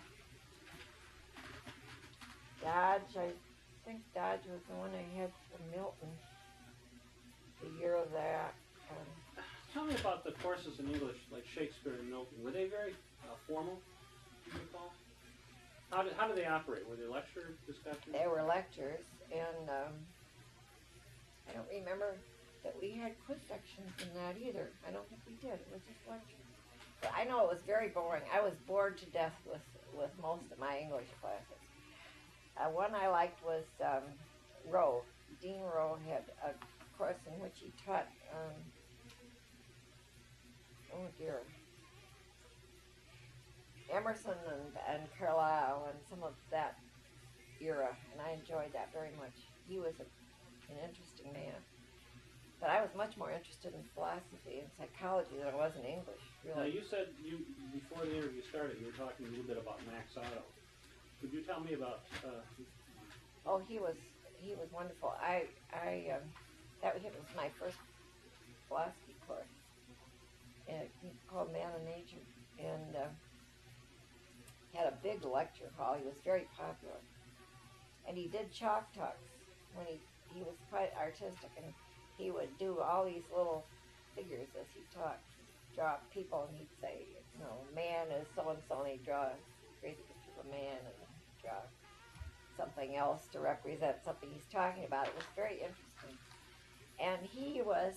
Dodge. I think Dodge was the one I had from Milton. A year of that. Tell me about the courses in English, like Shakespeare and Milton. Were they very formal? Do you recall? How do they operate? Were they lecture discussions? They were lectures, and I don't remember that we had quiz sections in that either. I don't think we did. It was just lectures. But I know it was very boring. I was bored to death with most of my English classes. One I liked was Rowe. Dean Rowe had a course in which he taught, Emerson and Carlyle and some of that era, and I enjoyed that very much. He was an interesting man. But I was much more interested in philosophy and psychology than I was in English, Now really. you said before the interview started, you were talking a little bit about Max Otto. Could you tell me about? Oh, he was wonderful. That was my first philosophy course, and called Man of Nature, and had a big lecture hall. He was very popular, and he did chalk talks when he was quite artistic, and he would do all these little figures as he talked, draw people, and he'd say, you know, man is so and so, and he'd draw a crazy picture of a man and draw something else to represent something he's talking about. It was very interesting. And he was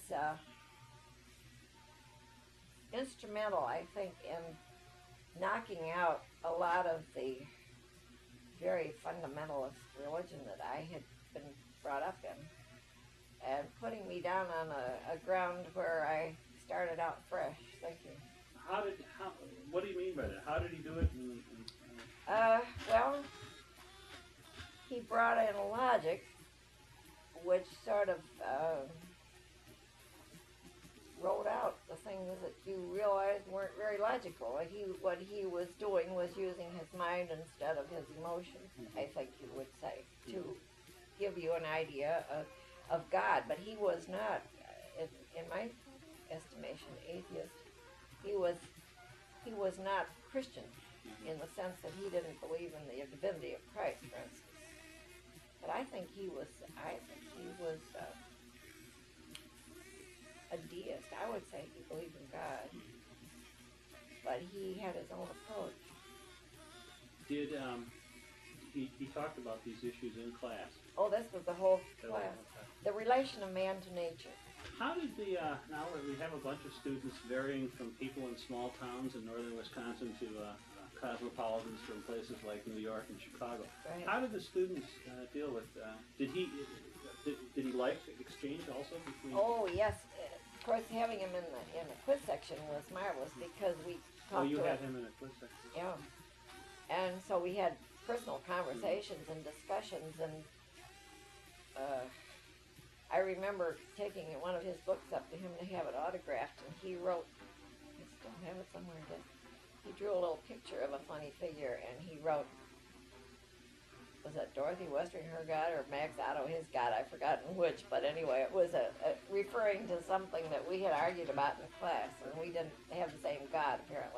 instrumental, I think, in knocking out a lot of the very fundamentalist religion that I had been brought up in, and putting me down on a ground where I started out fresh thinking. What do you mean by that? How did he do it? Well, he brought in logic, which sort of wrote out the things that you realized weren't very logical. What he was doing was using his mind instead of his emotions, I think you would say, to give you an idea of God. But he was not, in my estimation, atheist. He was not Christian in the sense that he didn't believe in the divinity of Christ, for instance. But I think he was a deist. I would say he believed in God, but he had his own approach. Did he talked about these issues in class? Oh, this was the whole class. The relation of man to nature. How did now that we have a bunch of students varying from people in small towns in northern Wisconsin to cosmopolitans from places like New York and Chicago, Right. how did the students deal with, did he like exchange also between? Oh yes, of course having him in the quiz section was marvelous because we talked you to had him. him in a quiz section. Yeah, and so we had personal conversations and discussions, and I remember taking one of his books up to him to have it autographed, and he wrote, I still have it somewhere, he drew a little picture of a funny figure, and he wrote, was that Dorothy Westring her god or Max Otto his god? I've forgotten which, but anyway, it was referring to something that we had argued about in class, and we didn't have the same god apparently.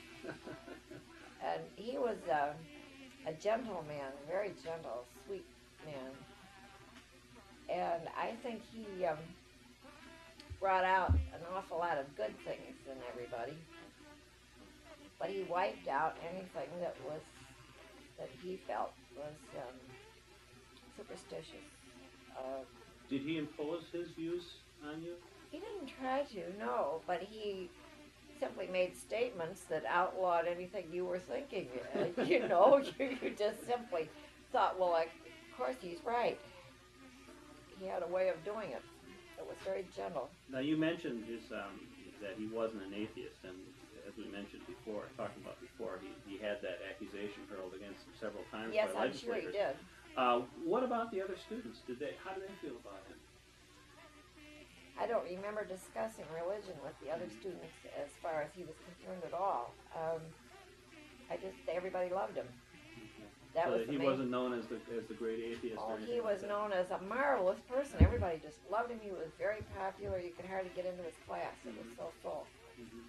And he was a gentle man, very gentle, sweet man, and I think he brought out an awful lot of good things in everybody, but he wiped out anything that he felt was superstitious. Did he impose his views on you? He didn't try to, no, but he simply made statements that outlawed anything you were thinking. You know, you just simply thought, well, of course he's right. He had a way of doing it. It was very gentle. Now you mentioned that he wasn't an atheist, and as we mentioned before, talking about before, he had that accusation hurled against him several times Yes, by I'm sure he legislators. did. What about the other students? How did they feel about him? I don't remember discussing religion with the other students as far as he was concerned at all. Everybody loved him. That So was that the he main. wasn't known as the great atheist Oh, or anything he like was that. known as a marvelous person. Everybody just loved him. He was very popular. You could hardly get into his class. It was so full. Mhm.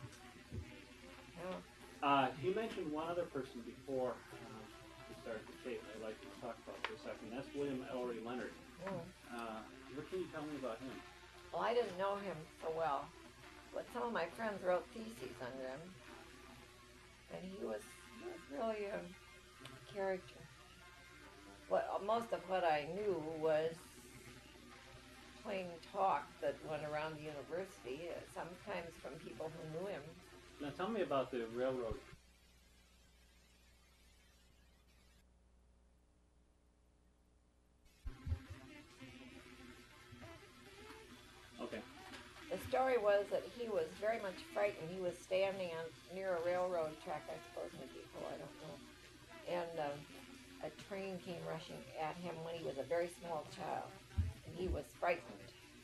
Yeah. You mentioned one other person before we started the tape I'd like to talk about for a second. That's William Ellery Leonard. Mm. What can you tell me about him? Well, I didn't know him so well, but some of my friends wrote theses under him, and he was really a character. Most of what I knew was plain talk that went around the university, sometimes from people who knew him. Now tell me about the railroad. Okay. The story was that he was very much frightened. He was standing near a railroad track, I suppose, in a depot, I don't know. And a train came rushing at him when he was a very small child, and he was frightened.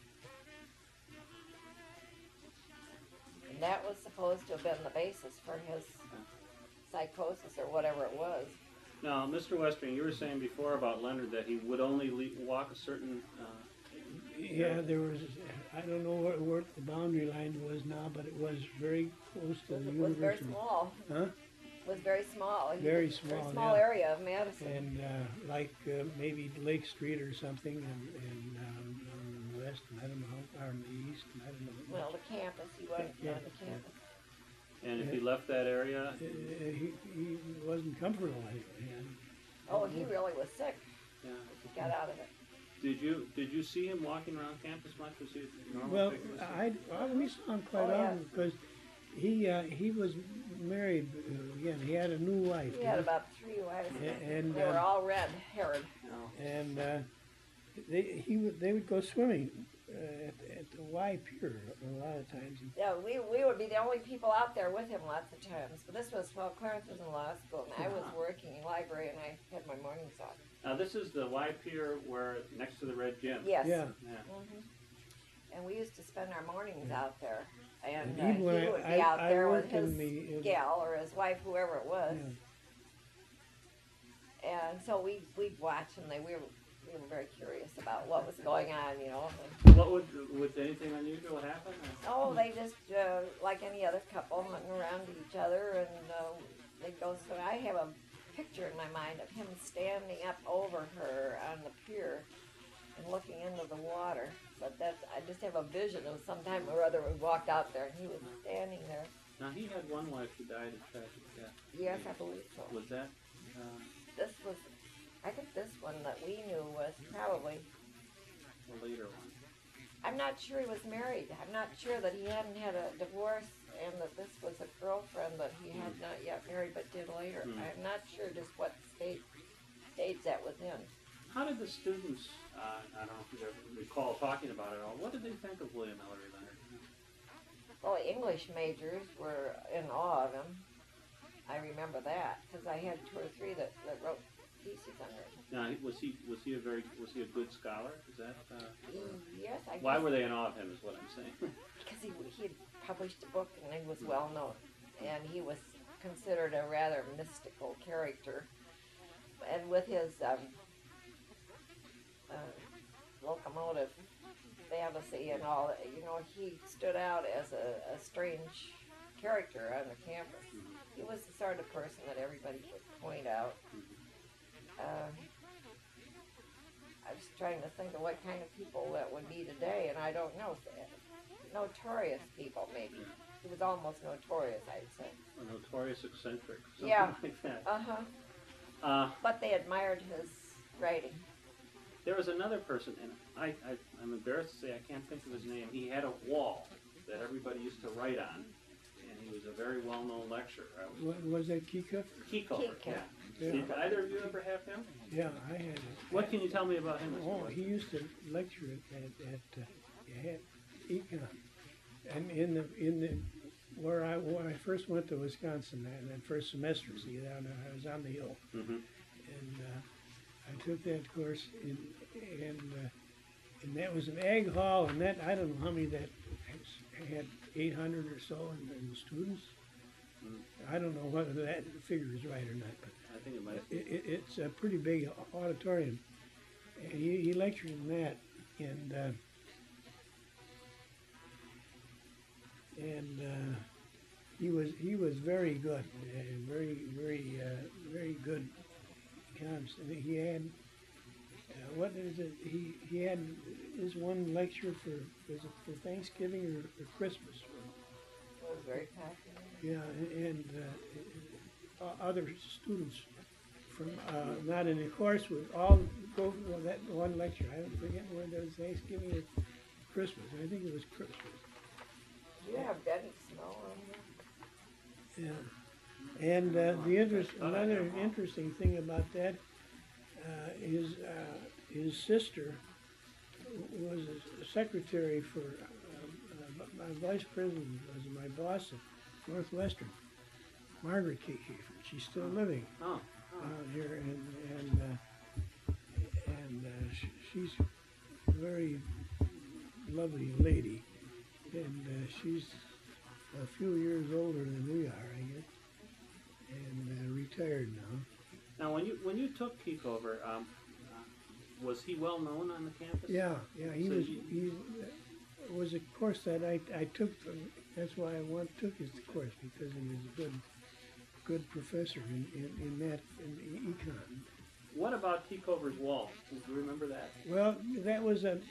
And that was supposed to have been the basis for his psychosis or whatever it was. Now, Mr. Westring, you were saying before about Leonard that he would only walk a certain. Yeah, there was, I don't know where the boundary line was now, but it was very close to the It was very university. small. Huh? It was very small. Very small, small yeah. area of Madison. And maybe Lake Street or something, and on the west, and I don't know how, or on the east, and I don't know. Well, the campus, he went Yeah, on the campus. And if he left that area, He wasn't comfortable, and Oh, he really was sick. yeah. He got out of it. Did you see him walking around campus much? Was he a normal well, figure? we saw him quite Oh, yeah. often because he was married again. He had a new wife. He had about 3 wives. And, they were all red-haired. No. And they would go swimming at the Y Pier a lot of times. Yeah, we would be the only people out there with him lots of times. But this was while Clarence was in law school, and I was working in library, and I had my mornings off. Now this is the Y Pier where next to the Red Gym. Yes. Yeah. Yeah. Hmm. And we used to spend our mornings out there. And And even he when would be out there with worked his in gal or his wife, whoever it was. Yeah. And so we'd watch, and we were very curious about what was going on, you know. What would anything unusual happen? Oh, they just, like any other couple, hung around each other, and they'd go, so I have a picture in my mind of him standing up over her on the pier and looking into the water. But I just have a vision of sometime or other we walked out there, and he was standing there. Now he had one wife who died of tragic death. Yes, I believe so. Was that? I think this one that we knew was probably, A later one. I'm not sure he was married. I'm not sure that he hadn't had a divorce and that this was a girlfriend that he had not yet married but did later. I'm not sure just what stage that was in. How did the students, I don't know if you ever recall talking about it all, what did they think of William Ellery Leonard? Well, the English majors were in awe of him. I remember that because I had 2 or 3 that wrote thesis on it. Now, was he a good scholar? Is that? Yes, I guess. Why were they in awe of him? Is what I'm saying. Because he had published a book and he was well known, and he was considered a rather mystical character. And with his locomotive fantasy and all, he stood out as a strange character on the campus. He was the sort of person that everybody would point out. I was trying to think of what kind of people that would be today, and I don't know. Notorious people, maybe. He was almost notorious, I'd say. A notorious eccentric, something Yeah. like that. Uh-huh. But they admired his writing. There was another person, and I'm embarrassed to say I can't think of his name. He had a wall that everybody used to write on, and he was a very well-known lecturer. Was that Kiekover? Kiekover, yeah. Yeah. Did either of you ever have him? Yeah, I had it. What can you tell me about him? Mr. Oh, Wood? he used to lecture at econ, and in the where I first went to Wisconsin that first semester. See, down there, I was on the hill, Mhm. and I took that course and that was an ag hall, and that I don't know how many that had 800 or so in students. I don't know whether that figure is right or not, but I think it might. it's a pretty big auditorium. And he lectured in that, and he was very good, very good economist. And he had what is it? He had his one lecture was it for Thanksgiving or Christmas? It was very popular. Yeah, and other students from not in the course would all go to that one lecture. I forget whether it was Thanksgiving or Christmas. I think it was Christmas. You have Betty Snow on there. Yeah, and another interesting thing about that is his sister was a secretary for my vice president was my boss at Northwestern, Margaret K. Schaefer. She's still living Oh. out here, and she's a very lovely lady, and she's a few years older than we are, I guess, and retired now. Now, when you took Kiekover, was he well known on the campus? Yeah, he So was. you- He was a course that I took. That's why I took his course, because he was a good professor in econ. What about Kiekover's wall? Do you remember that? Well, that was a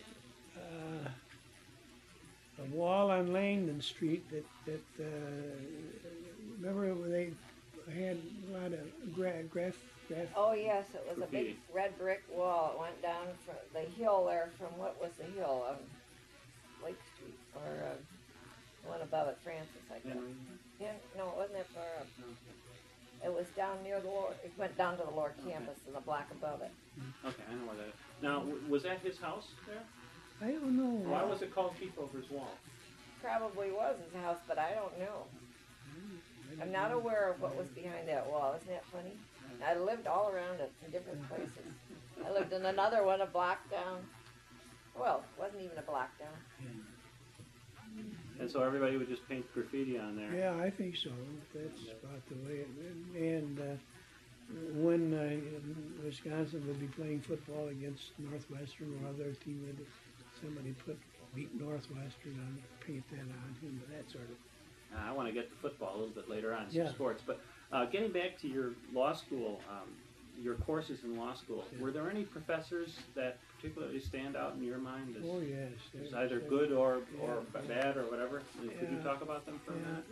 wall on Langdon Street that remember they had a lot of graph. Oh yes, it was a big Graffiti. red brick wall. It went down from the hill there. From what was the hill? Lake Street or one above it, Francis, I guess. Henry? Yeah, no, it wasn't that far up. No. It was down near the lower. It went down to the lower campus and the block above it. Okay, I know where that is. Now, was that his house there? I don't know. Why was it called Kiekover's wall? Probably was his house, but I don't know. I'm not aware of what was behind that wall. Isn't that funny? I lived all around it in different places. I lived in another one a block down. Well, it wasn't even a block down. And so everybody would just paint graffiti on there. Yeah, I think so. That's about the way it. And when Wisconsin would be playing football against Northwestern or other team, somebody beat Northwestern and paint that on him, that sort of. I want to get to football a little bit later on, some Yeah. sports. But getting back to your law school, your courses in law school, Yeah. were there any professors that particularly stand out in your mind as, Oh yes. as either good or Yeah. bad or whatever? Could you Yeah. talk about them for a Yeah. minute?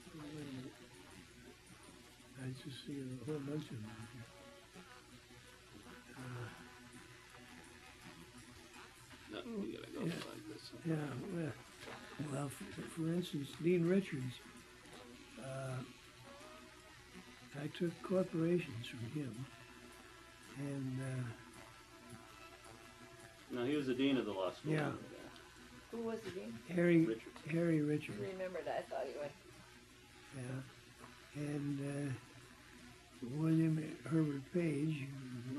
I just see a whole bunch of them here. No, you gotta go Yeah. like this. Yeah, well, for instance, Dean Richards, I took corporations from him, and No, he was the dean of the law school. Yeah. Who was the dean? Harry Richards. Harry I Richards, remembered. I thought you would. yeah, and William Herbert Page,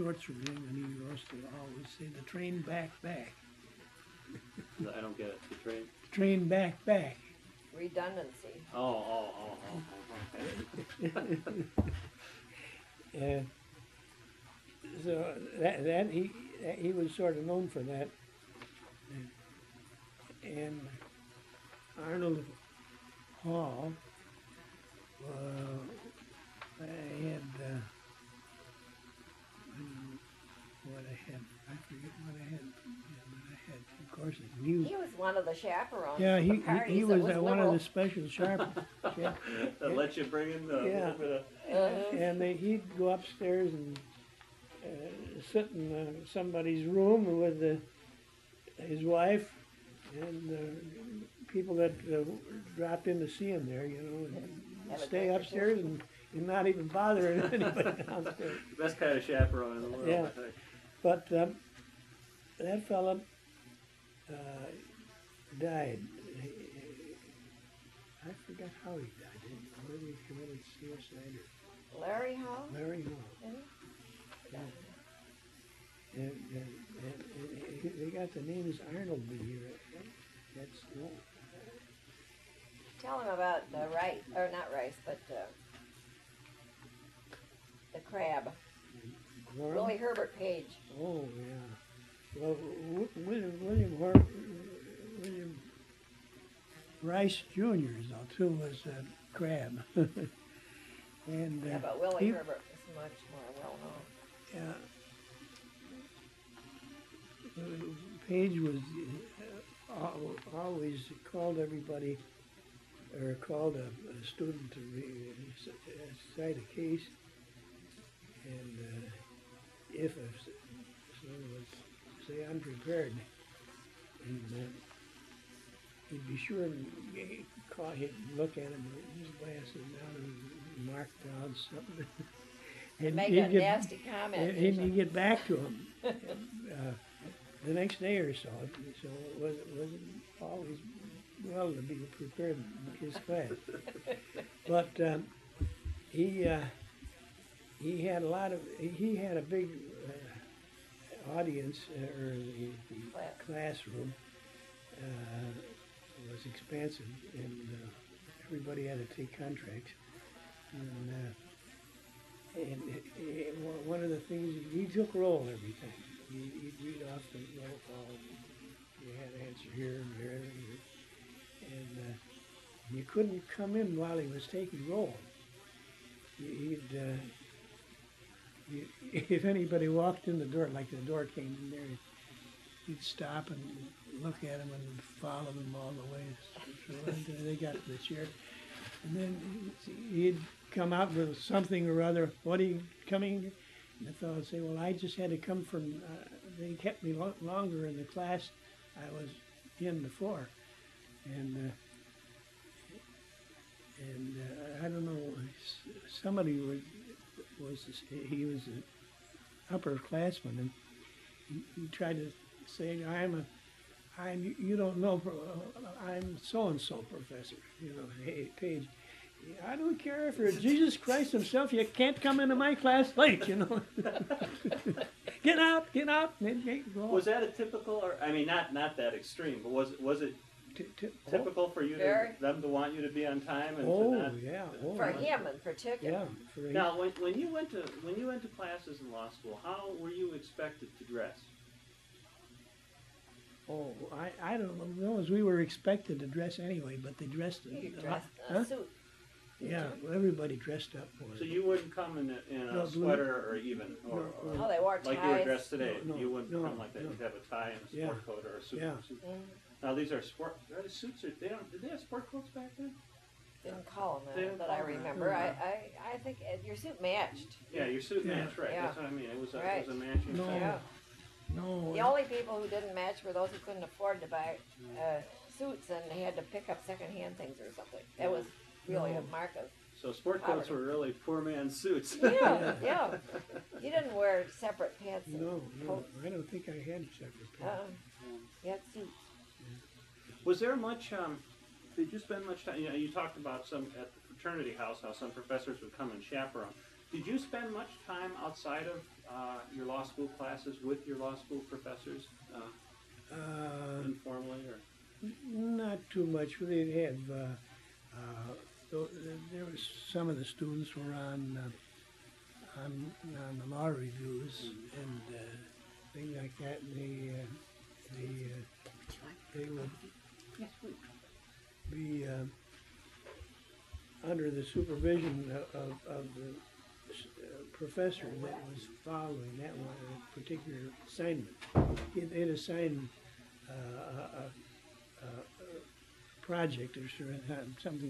shorts from him, and he used to always say, "The train back, back. I don't get it. The train. Train back, back." Redundancy. Oh. Okay. And so that he was sort of known for that. And Arnold Hall, I had what I had. I forget what I had. Yeah, but I had, of course, it new. He was one of the chaperones. Yeah, at the parties he that was one of liberal. the special sharp. Yeah. That let you bring in the Yeah. little bit of. And he'd go upstairs and sit in somebody's room with his wife and people that dropped in to see him there, you know, and Have a stay drink or upstairs and not even bother anybody downstairs. Best kind of chaperone in the world, Yeah. I think. But that fella died. I forgot how he died. Whether he committed suicide Larry Hall? or Larry Hall. Mhm. And they got the names Arnoldby here. That's no. Tell him about the rice, or not rice, but the crab. Willie Herbert Page. Oh yeah. Well, William Rice Jr. though too was a crab. And Yeah, but Willie he- Herbert was much more well known. Page was always called everybody, or called a student to cite a case, and if someone was, say, unprepared, and he'd be sure and he'd look at him with his glasses down and mark down something. And Make he'd a get- nasty comment. and he'd get back to him the next day or so. So it wasn't always well to be prepared in his class. But he had a lot of, he had a big audience, or the classroom was expansive, and everybody had to take contracts. And one of the things, he took roll every time. He'd read off the roll call. You had to answer here and there. And you couldn't come in while he was taking roll. If anybody walked in the door, like the door came in there, he'd stop and look at him and follow them all the way. So until they got to the chair. And then he'd come out with something or other. What are you coming? And the fellow would say, well, I just had to come from, they kept me longer in the class I was in before. And I don't know, somebody he was an upperclassman, and he tried to say, you don't know, I'm so-and-so professor, you know, hey, Page. I don't care if you're Jesus Christ himself, you can't come into my class late, you know. Get out. Was that a typical, or I mean, not that extreme, but was it typical for you them to want you to be on time and to not? Yeah. For him in particular. Yeah. For him. Now, when you went to classes in law school, how were you expected to dress? Oh, I don't know. As we were expected to dress anyway, but they dressed He a lot. dressed in a suit. Yeah, well, everybody dressed up for it. So you wouldn't come in a No, sweater or even, or Oh, they wore ties. like you were dressed today. No, You wouldn't no, come like that. no. You'd have a tie and a sport coat or a suit. Yeah. Mhm. Now these are sport. Are the suits? Did they have sport coats back then? Didn't call him They that, didn't but I call him that. remember. I think your suit matched. Yeah, your suit Yeah. matched, right? Yeah. That's what I mean. It was a Right. matching. No. thing. Yeah. No. The only people who didn't match were those who couldn't afford to buy suits and they had to pick up secondhand things or something. That was really a mark of. So sport coats were really poor man's suits. Yeah. You didn't wear separate pants and No, coats. I don't think I had separate pants. You had suits. Was there much? Did you spend much time? You talked about some at the fraternity house how some professors would come and chaperone. Did you spend much time outside of your law school classes with your law school professors informally, or? Not too much. They'd have, there was some of the students were on the law reviews and things like that. And they would be under the supervision of the professor that was following that one particular assignment. They'd assign a project or something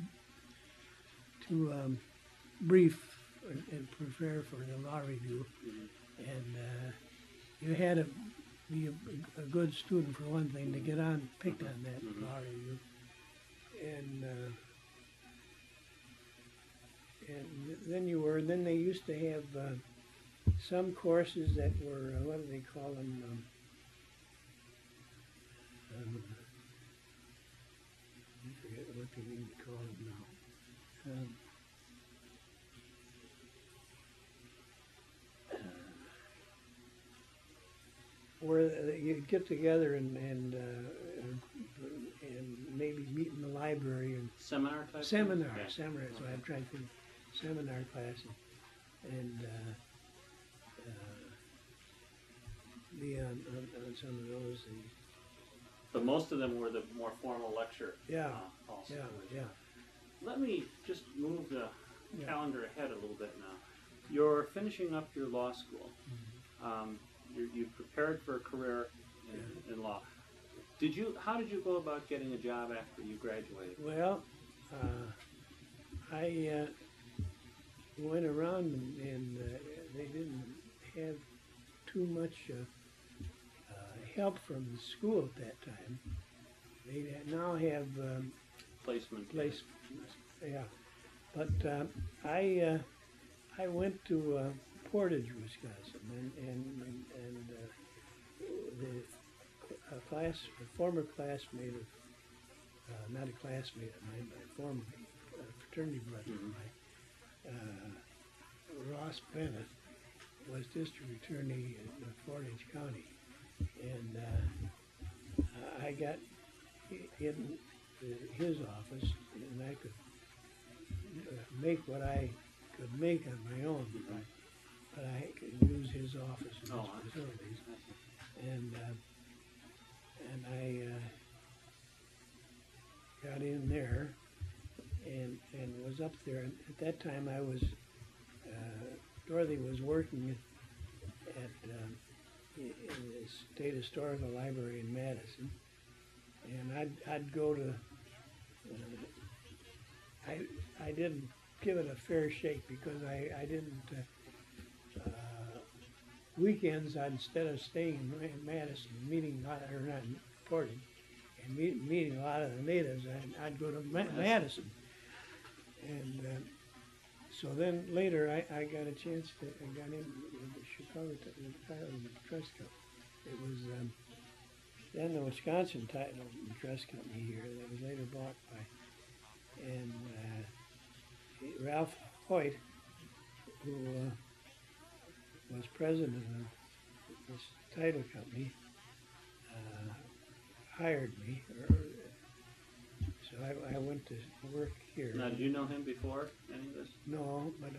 to brief and prepare for the law review, and you had to be a good student for one thing to get on picked on that law review, and then you were. Then they used to have some courses that were what do they call them? I forget what they even call it now. Where you'd get together and maybe meet in the library and Seminar type? seminar. Yeah. Seminar. So I'm trying to think seminar classes and be on some of those. And, But most of them were the more formal lecture. Yeah, also. yeah. Let me just move the Yeah. calendar ahead a little bit now. You're finishing up your law school. You've prepared for a career in law. How did you go about getting a job after you graduated? Well, I went around and they didn't have too much help from the school at that time. They now have Placement. yeah. But I went to Portage, Wisconsin, and a former classmate of, not a classmate of mine, but a former fraternity brother of mine, Ross Bennett, was district attorney in Portage County, and I got in his office, and I could make what I could make on my own, but I could use his office and his facilities, and I got in there and was up there. And at that time, I was Dorothy was working at in the State Historical Library in Madison, and I'd go to. I didn't give it a fair shake because I didn't. Weekends, instead of staying in Madison, meeting not in Portage, and meeting a lot of the natives, I'd go to Madison, and so then later I got a chance to I got in with the Chicago Title Trust Company. It was then the Wisconsin Title Trust Company here that was later bought by and Ralph Hoyt, who was president of this title company, hired me, so I went to work here. Now, did you know him before any of this? No, but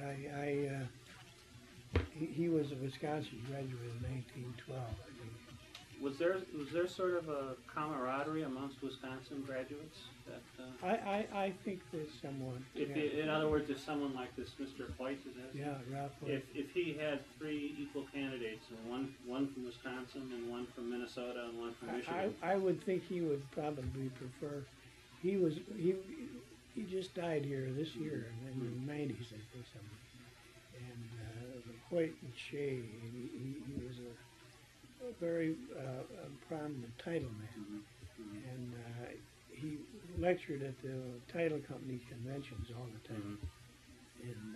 he was a Wisconsin graduate in 1912, I think. Was there sort of a camaraderie amongst Wisconsin graduates? That I think there's someone. in other words, if someone like this Mr. White is that? Yeah, Ralph Hoyt. If he had three equal candidates, and one from Wisconsin, and one from Minnesota, and one from Michigan, I would think he would probably prefer. He just died here this year in the 90s, I think, something. And Hoyt and Shea, he was a very prominent title man, and he lectured at the title company conventions all the time, and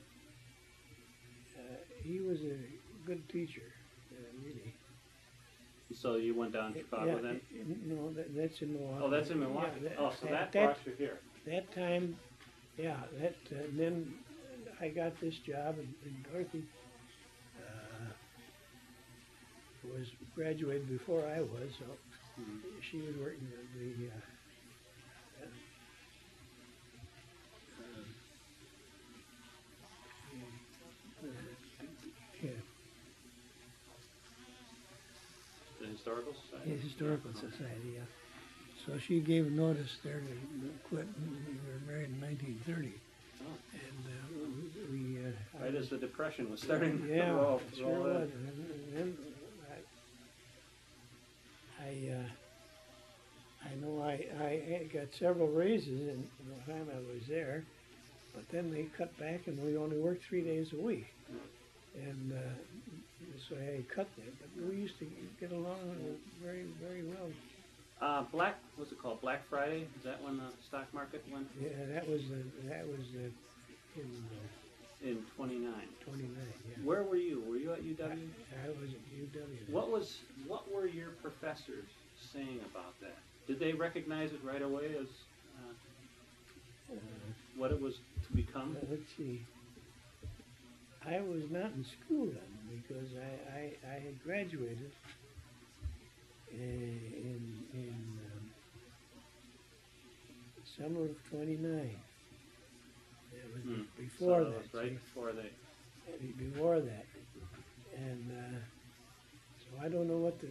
he was a good teacher, really. So you went down to Chicago then? No, that's in Milwaukee. Oh, that's in Milwaukee. Yeah, so that brought you here. That time, yeah. And then I got this job, and Dorothy was graduated before I was, so Mhm. she was working the yeah, The Historical Society? Historical Society. Yeah. So she gave notice there to quit. We were married in 1930, Oh. and we Right as the Depression was starting to yeah, roll. it sure roll in. was. And then I know I got several raises in the time I was there, but then they cut back and we only worked 3 days a week. And so I cut that, but we used to get along very, very well. What's it called? Black Friday? Is that when the stock market went Yeah, that was in in 29? 29. Yeah, Where were you? Were you at UW? I was at UW. What were your professors saying about that? Did they recognize it right away as what it was to become? Let's see. I was not in school then because I had graduated in summer of 29. It was before So that. it was right see? before they. Before that, and so I don't know what the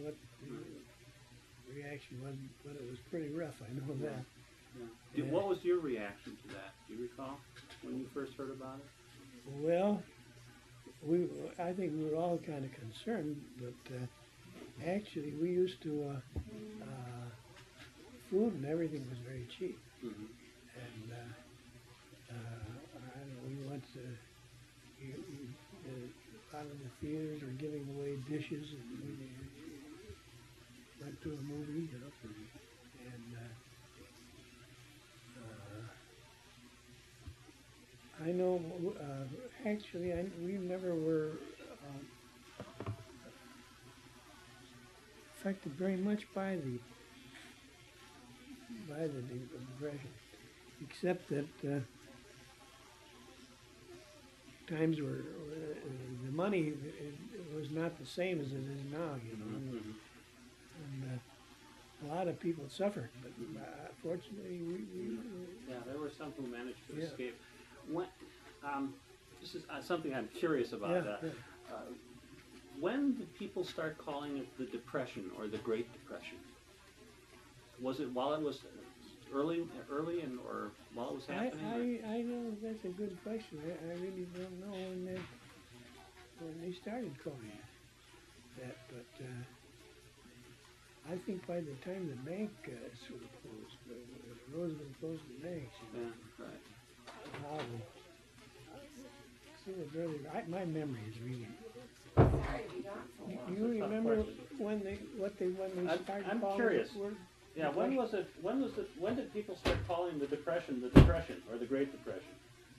reaction was, but it was pretty rough. I know that. Yeah. What was your reaction to that? Do you recall when you first heard about it? Well, I think we were all kind of concerned, but actually we used to food and everything was very cheap, Mm-hmm. and I don't know, we went to a lot of the theaters were giving away dishes, and we went to a movie, you know, and I know, actually, we never were affected very much by the depression, except that times were the money was not the same as it is now, you know, Mm-hmm. and a lot of people suffered, but fortunately we Yeah, there were some who managed to Yeah. escape. When, this is something I'm curious about. yeah. When did people start calling it the Depression or the Great Depression? Was it while it was early, and or while it was happening? I know that's a good question. I really don't know when they started calling it that, but I think by the time the bank sort of closed, Roosevelt closed the banks, you know, Yeah, right. how see it really. My memory is really. Sorry to be gone so long. Do you That's a tough remember question. when they started I'm calling curious. it? Word? Yeah, when did people start calling the Depression or the Great Depression?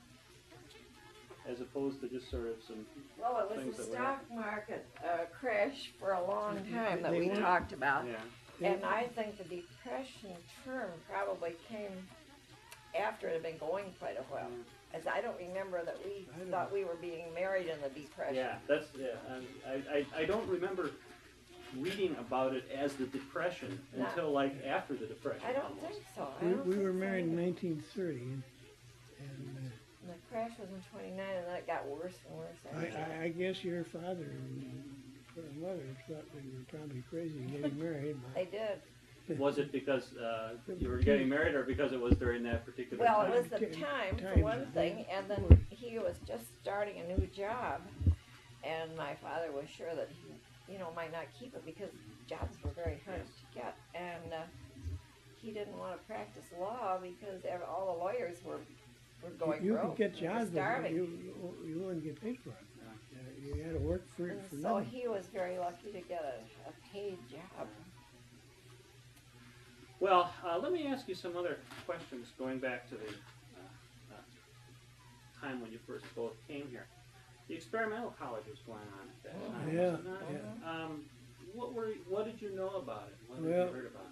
As opposed to just sort of some, Well, it was things the that were stock market crash for a long time that They we weren't- talked about. yeah. And I think the depression term probably came after it had been going quite a while. As I don't remember that we I don't- thought we were being married in the depression. Yeah, I don't remember reading about it as the Depression No. until like after the Depression. I don't almost. think so. I We, don't we think were so married in either. 1930, and And the crash was in 29, and then it got worse and worse. I guess your father and mother thought we were probably crazy getting married. They did. Was it because you were getting married, or because it was during that particular Well, time? it was the Ti- time, for times, one thing, yeah. and then he was just starting a new job, and my father was sure that he, might not keep it because jobs were very hard to get, and he didn't want to practice law because all the lawyers were going You broke. could get They were jobs, but starving. you wouldn't get paid for it. You had to work for And for so nothing. he was very lucky to get a paid job. Well, let me ask you some other questions going back to the time when you first both came here. The experimental college was going on at that time. Yeah, was it not? yeah. What did you know about it? What Well, did you heard about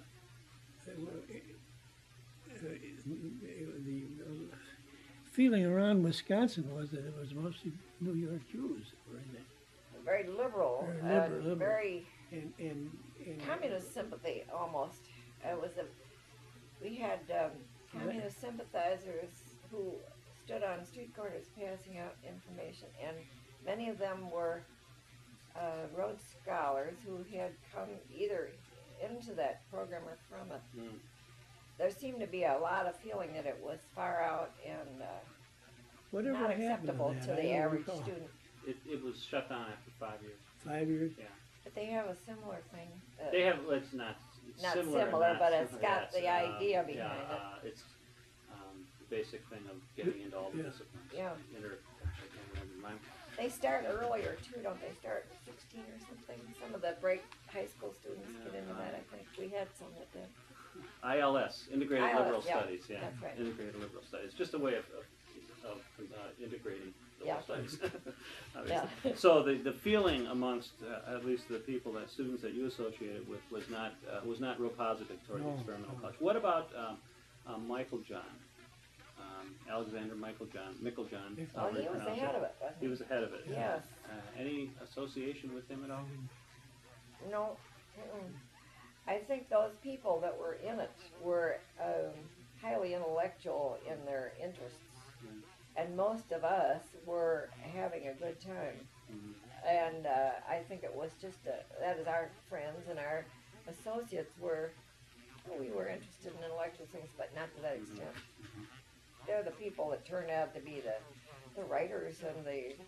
it? The feeling around Wisconsin was that it was mostly New York Jews that were in it. very liberal, Very liberal. very and communist sympathy almost. It was we had communist sympathizers who stood on street corners passing out information, and many of them were Rhodes Scholars who had come either into that program or from it. Mm. There seemed to be a lot of feeling that it was far out and whatever not happened acceptable that? to I the don't average recall. student. It was shut down after 5 years. 5 years. Yeah. But they have a similar thing. They have, it's not Not similar, similar, not but it's similar, got the idea behind it. It's the basic thing of getting into all the Yeah. disciplines. Yeah. I can't remember mine. They start earlier too, don't they? Start at 16 or something. Some of the break high school students get into that. I think we had some that did. ILS, Integrated ILS, Liberal yeah, Studies, yeah. that's right. Integrated Liberal Studies, just a way of integrating liberal Yeah. studies. Yeah. Obviously. So the feeling amongst at least the people, that students that you associated with, was not real positive toward the No, experimental no. college. What about Michael John? Alexander Michael John, Micklejohn. Yeah. Oh, he was ahead of it, wasn't He was ahead of it. Yes. Any association with him at all? No. Mm-mm. I think those people that were in it were highly intellectual in their interests. Mm. And most of us were having a good time. Mhm. And I think it was just, that is our friends and our associates were, well, we were interested in intellectual things, but not to that extent. They're the people that turned out to be the writers and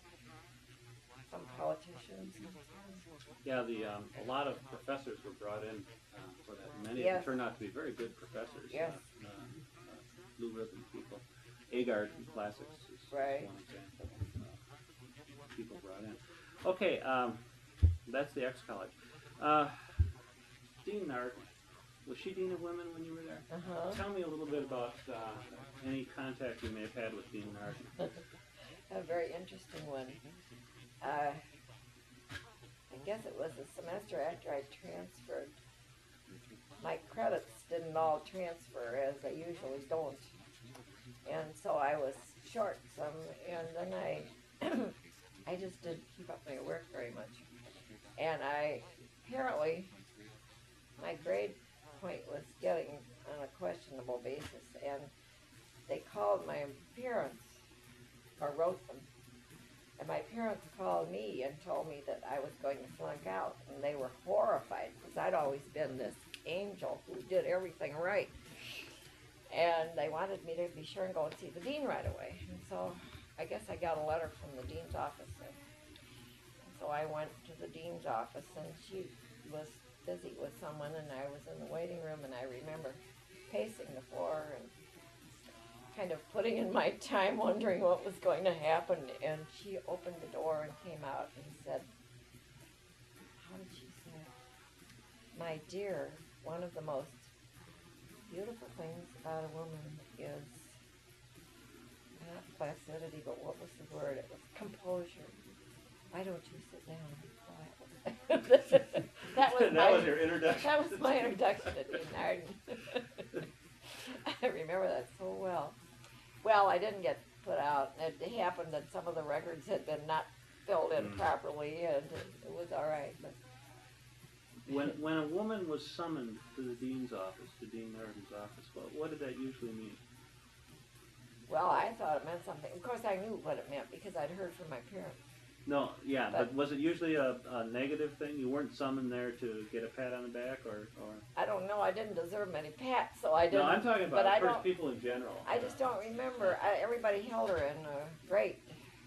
some politicians. Yeah, a lot of professors were brought in for that. Many of Yes. them turned out to be very good professors. Yes. Blue ribbon people. Agard in classics is Right. one example of people brought in. Okay, that's the ex-college. Dean Narden, was she Dean of Women when you were there? Uh-huh. Tell me a little bit about any contact you may have had with Dean Narden. A very interesting one. I guess it was a semester after I transferred. My credits didn't all transfer, as they usually don't. And so I was short some, and then I just didn't keep up my work very much. And apparently, my grade point was getting on a questionable basis, and they called my parents, or wrote them, and my parents called me and told me that I was going to flunk out, and they were horrified, because I'd always been this angel who did everything right. And they wanted me to be sure and go and see the dean right away. And so I guess I got a letter from the dean's office. And so I went to the dean's office, and she was busy with someone, and I was in the waiting room, and I remember pacing the floor and kind of putting in my time, wondering what was going to happen. And she opened the door and came out and said, how did she say it? My dear, one of the most beautiful things about a woman is not placidity, but what was the word? It was composure. Why don't you sit down and quiet? That was your introduction. That was my introduction to Dean Narden. I remember that so well. Well, I didn't get put out. It happened that some of the records had been not filled in properly, and it was all right. But When a woman was summoned to the dean's office, to Dean Narden's office, what did that usually mean? well, I thought it meant something. Of course, I knew what it meant because I'd heard from my parents. No, yeah, but But- was it usually a negative thing? You weren't summoned there to get a pat on the back, or? I don't know. I didn't deserve many pats, so I No, didn't. I'm talking but I about first don't- people in general. I just don't remember. Everybody held her in great,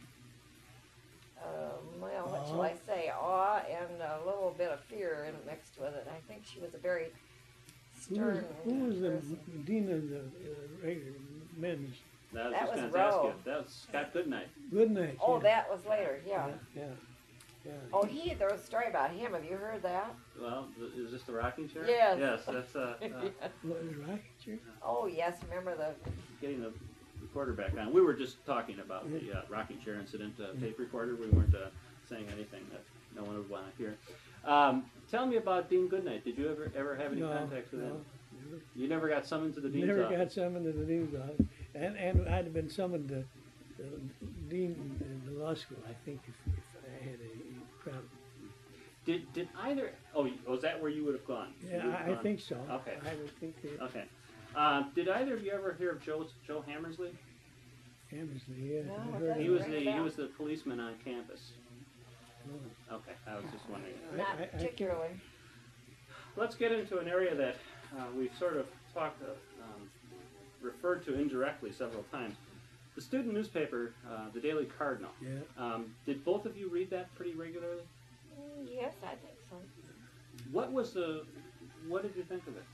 well, what shall I say, awe and a little bit of fear mixed with it. I think she was a very stern Who was the person. dean of the regular men's? That That was was just going to ask you. Rowe. That was Scott Goodnight. Good night. Oh, yeah. that was later, yeah. Yeah. Oh, there was a story about him. Have you heard that? Well, is this the rocking chair? Yes. Yes, that's What was rocket chair? Oh, yes, remember the, getting the recorder back on. We were just talking about the rocking chair incident, tape recorder. We weren't saying anything that no one would want to hear. Tell me about Dean Goodnight. Did you ever have any contacts with him? Never. You never got summoned to the dean's Never office? got summoned to the dean's office. And I'd have been summoned to the dean in the law school, I think, if I had a problem. Did either? Oh, was that where you would have gone? Yeah, You would have I gone? think so. Okay. I would think that Okay. Did either of you ever hear of Joe Hammersley? Hammersley, yeah. No, I it heard doesn't He of was ring the a he bell. was the policeman on campus. Oh. Okay, I was just wondering. Not I- particularly. Let's get into an area that we've sort of talked, referred to indirectly several times. The student newspaper, the Daily Cardinal. Yeah. Did both of you read that pretty regularly? Yes, I think so. What did you think of it?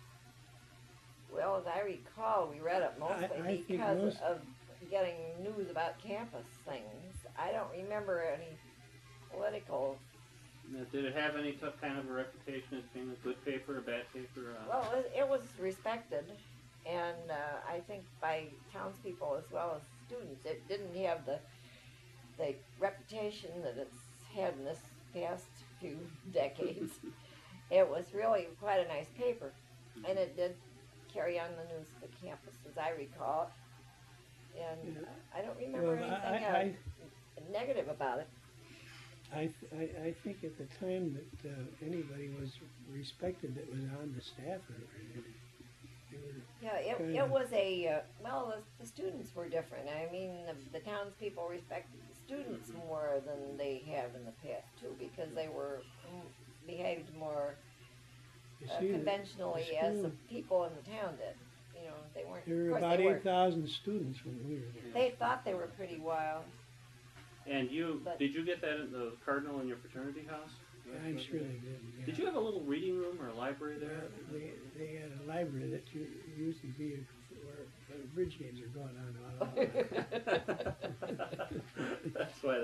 Well, as I recall, we read it mostly I think because most- of getting news about campus things. I don't remember any political. Did it have any kind of a reputation as being a good paper, a bad paper? Well, it was respected, and I think by townspeople as well as students. It didn't have the reputation that it's had in this past few decades. It was really quite a nice paper, and it did carry on the news of the campus, as I recall. And Yeah. I don't remember Well, anything negative about it. I think at the time that anybody was respected that was on the staff or they were, Yeah, it Kinda. was a, well, the students were different. I mean, the townspeople respected the students more than they have in the past, too, because they were behaved more you see, conventionally the as the school- people in the town did. You know, they weren't, there were of course about they were. 8,000 students when we were there. They thought they were pretty wild. And But- did you get that in the Cardinal in your fraternity house? I'm sure they did. Yeah. Did you have a little reading room or a library there? Well, they had a library that used to be where bridge games are going on all over. That's why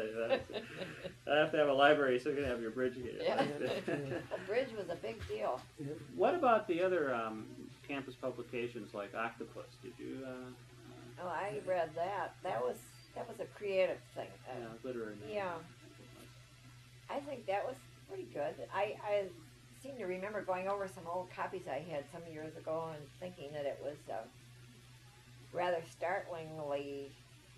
I have to have a library so you can have your bridge game. Yeah. The bridge was a big deal. Yeah. What about the other campus publications like Octopus? Did you? Oh, I read that. That was a creative thing. Literary. Yeah. I think that was pretty good. I seem to remember going over some old copies I had some years ago and thinking that it was rather startlingly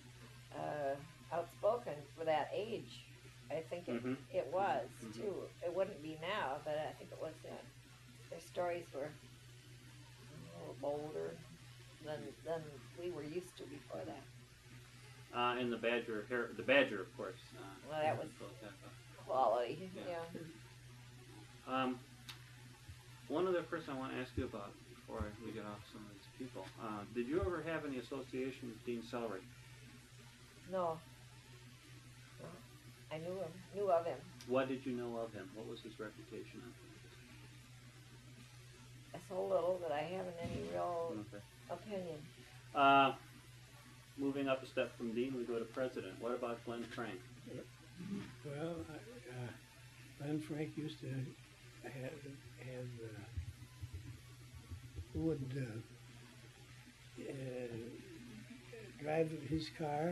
outspoken for that age. I think Mhm. it was Mhm. too. It wouldn't be now, but I think it was then. Their stories were a little bolder than we were used to before that. And the Badger, of course. Well, that was quality. Yeah. Yeah. One other person I want to ask you about before we get off some of these people. Did you ever have any association with Dean Sellery? No. No. I knew of him. What did you know of him? What was his reputation? So little that I haven't any real Okay. opinion. Moving up a step from Dean, we go to President. What about Glenn Frank? Well, Glenn Frank used to have would drive his car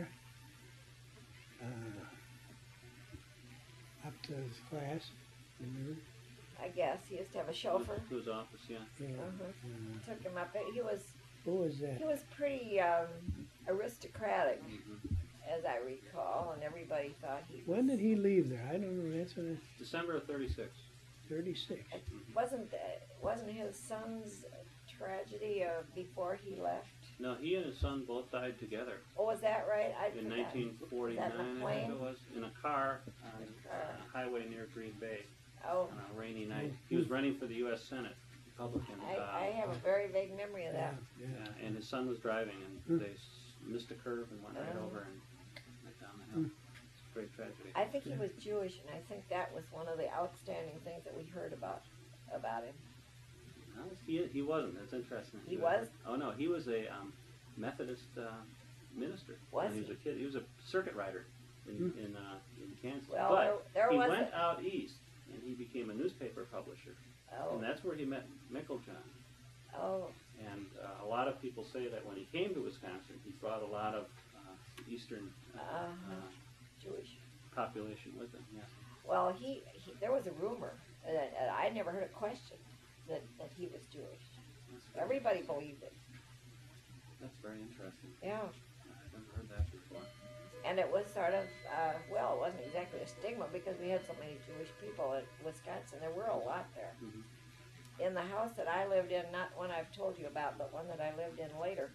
up to his class. You I guess he used to have a chauffeur. To his office, yeah. know? Took him up. He was Who was that? pretty aristocratic, Mhm. as I recall, and everybody thought he was. When did he leave there? I don't know. That's when December of '36. 36. Wasn't his son's tragedy before he left? No, he and his son both died together Oh, was that right? I in forgot. 1949, Was that in a I think plane? it was, in a car on In a car. a highway near Green Bay Oh, on a rainy night. He was running for the U.S. Senate, Republican. I have a very vague memory of that. Yeah. And his son was driving, and they missed a curve and went right Oh. over and went down the hill. It's a great tragedy. I think he was Jewish, and I think that was one of the outstanding things that we heard about him. No, he wasn't. That's interesting. He was? Oh no, he was a Methodist minister Was when he was a kid. He was a circuit rider in Kansas. Well, but there he was went out east and he became a newspaper publisher, Oh, and that's where he met Meiklejohn. oh, And a lot of people say that when he came to Wisconsin, he brought a lot of Eastern Jewish. population with him. Yeah. Well, there was a rumor that I never heard a question that he was Jewish. Everybody believed it. That's very interesting. Yeah. I've never heard that before. And it was sort of, well, it wasn't exactly a stigma because we had so many Jewish people in Wisconsin. There were a lot there. Mhm. In the house that I lived in, not one I've told you about, but one that I lived in later,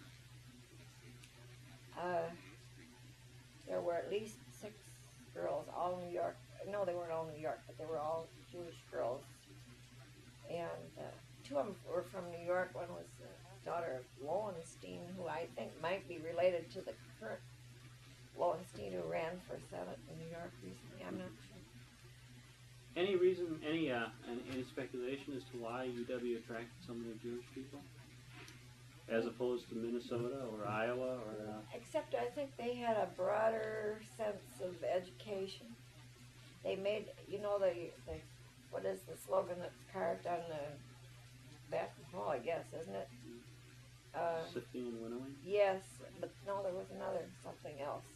there were at least 6 girls, all New York. No, they weren't all New York, but they were all Jewish girls. And 2 of them were from New York. One was the daughter of Lowenstein, who I think might be related to the current Lowenstein who ran for Senate in New York recently. I'm not sure. Any reason, any speculation as to why UW attracted so many Jewish people, as opposed to Minnesota or Iowa or? Except I think they had a broader sense of education. They made, you know, the what is the slogan that's carved on the basketball, I guess, isn't it? Sifting and winnowing? Yes, but no, there was another, something else.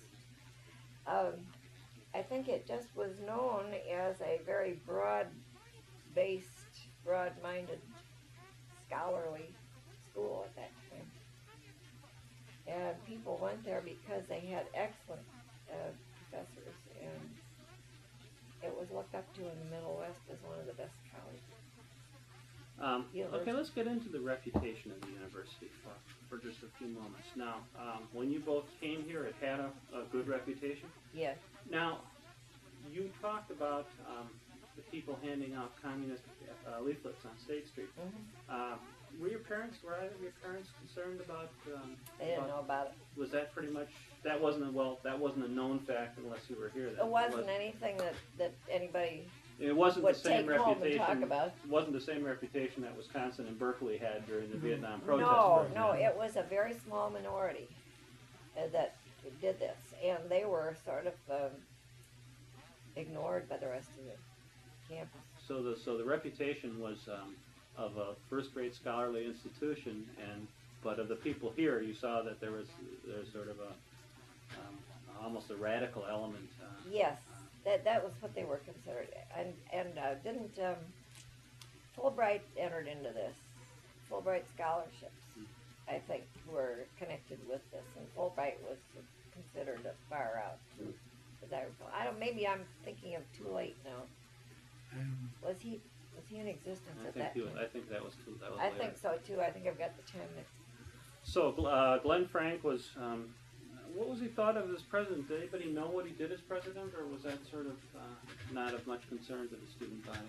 I think it just was known as a very broad-based, broad-minded, scholarly school at that time. And people went there because they had excellent professors, and it was looked up to in the Middle West as one of the best colleges. Okay, let's get into the reputation of the university for just a few moments. Now, when you both came here, it had a good reputation. Yes. Now, you talked about the people handing out communist leaflets on State Street. Mm-hmm. Were either of your parents concerned about? They didn't know about it. Was that pretty much? That wasn't a known fact unless you were here. It wasn't anything that anybody It wasn't the would same take home and reputation. talk about. It wasn't the same reputation that Wisconsin and Berkeley had during the Vietnam protests. No, for no, example. it was a very small minority that did this, and they were sort of ignored by the rest of the campus. So the reputation was of a first-rate scholarly institution, but of the people here, you saw that there's sort of almost a radical element. Yes, that was what they were considered, and didn't Fulbright entered into this? Fulbright scholarships, I think, were connected with this, and Fulbright was considered far out, as I recall. Maybe I'm thinking of too late now. Was he in existence at that time? I think that was I later. think so too. I think I've got the time mixed. So Glenn Frank was. What was he thought of as president? Did anybody know what he did as president, or was that sort of not of much concern to the student body?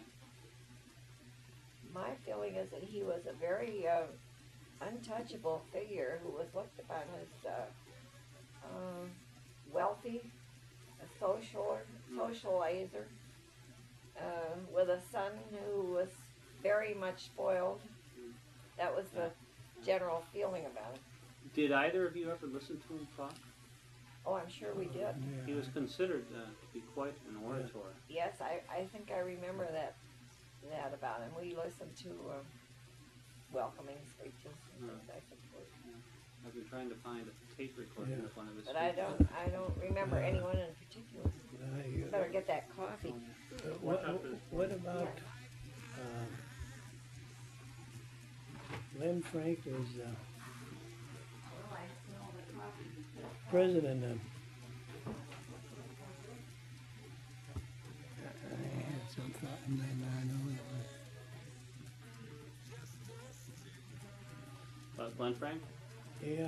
My feeling is that he was a very untouchable figure who was looked upon as wealthy, a socializer, with a son who was very much spoiled. That was the general feeling about it. Did either of you ever listen to him talk? Oh, I'm sure we did. He was considered to be quite an orator. Yes, I think I remember that about him. We listened to welcoming speeches and things, I suppose. I've been trying to find a tape recording of one of his But I speeches. don't remember anyone in particular. You better get that coffee. What about Glenn Frank was president of. I had some thought in my mind. Glenn Frank? Yeah.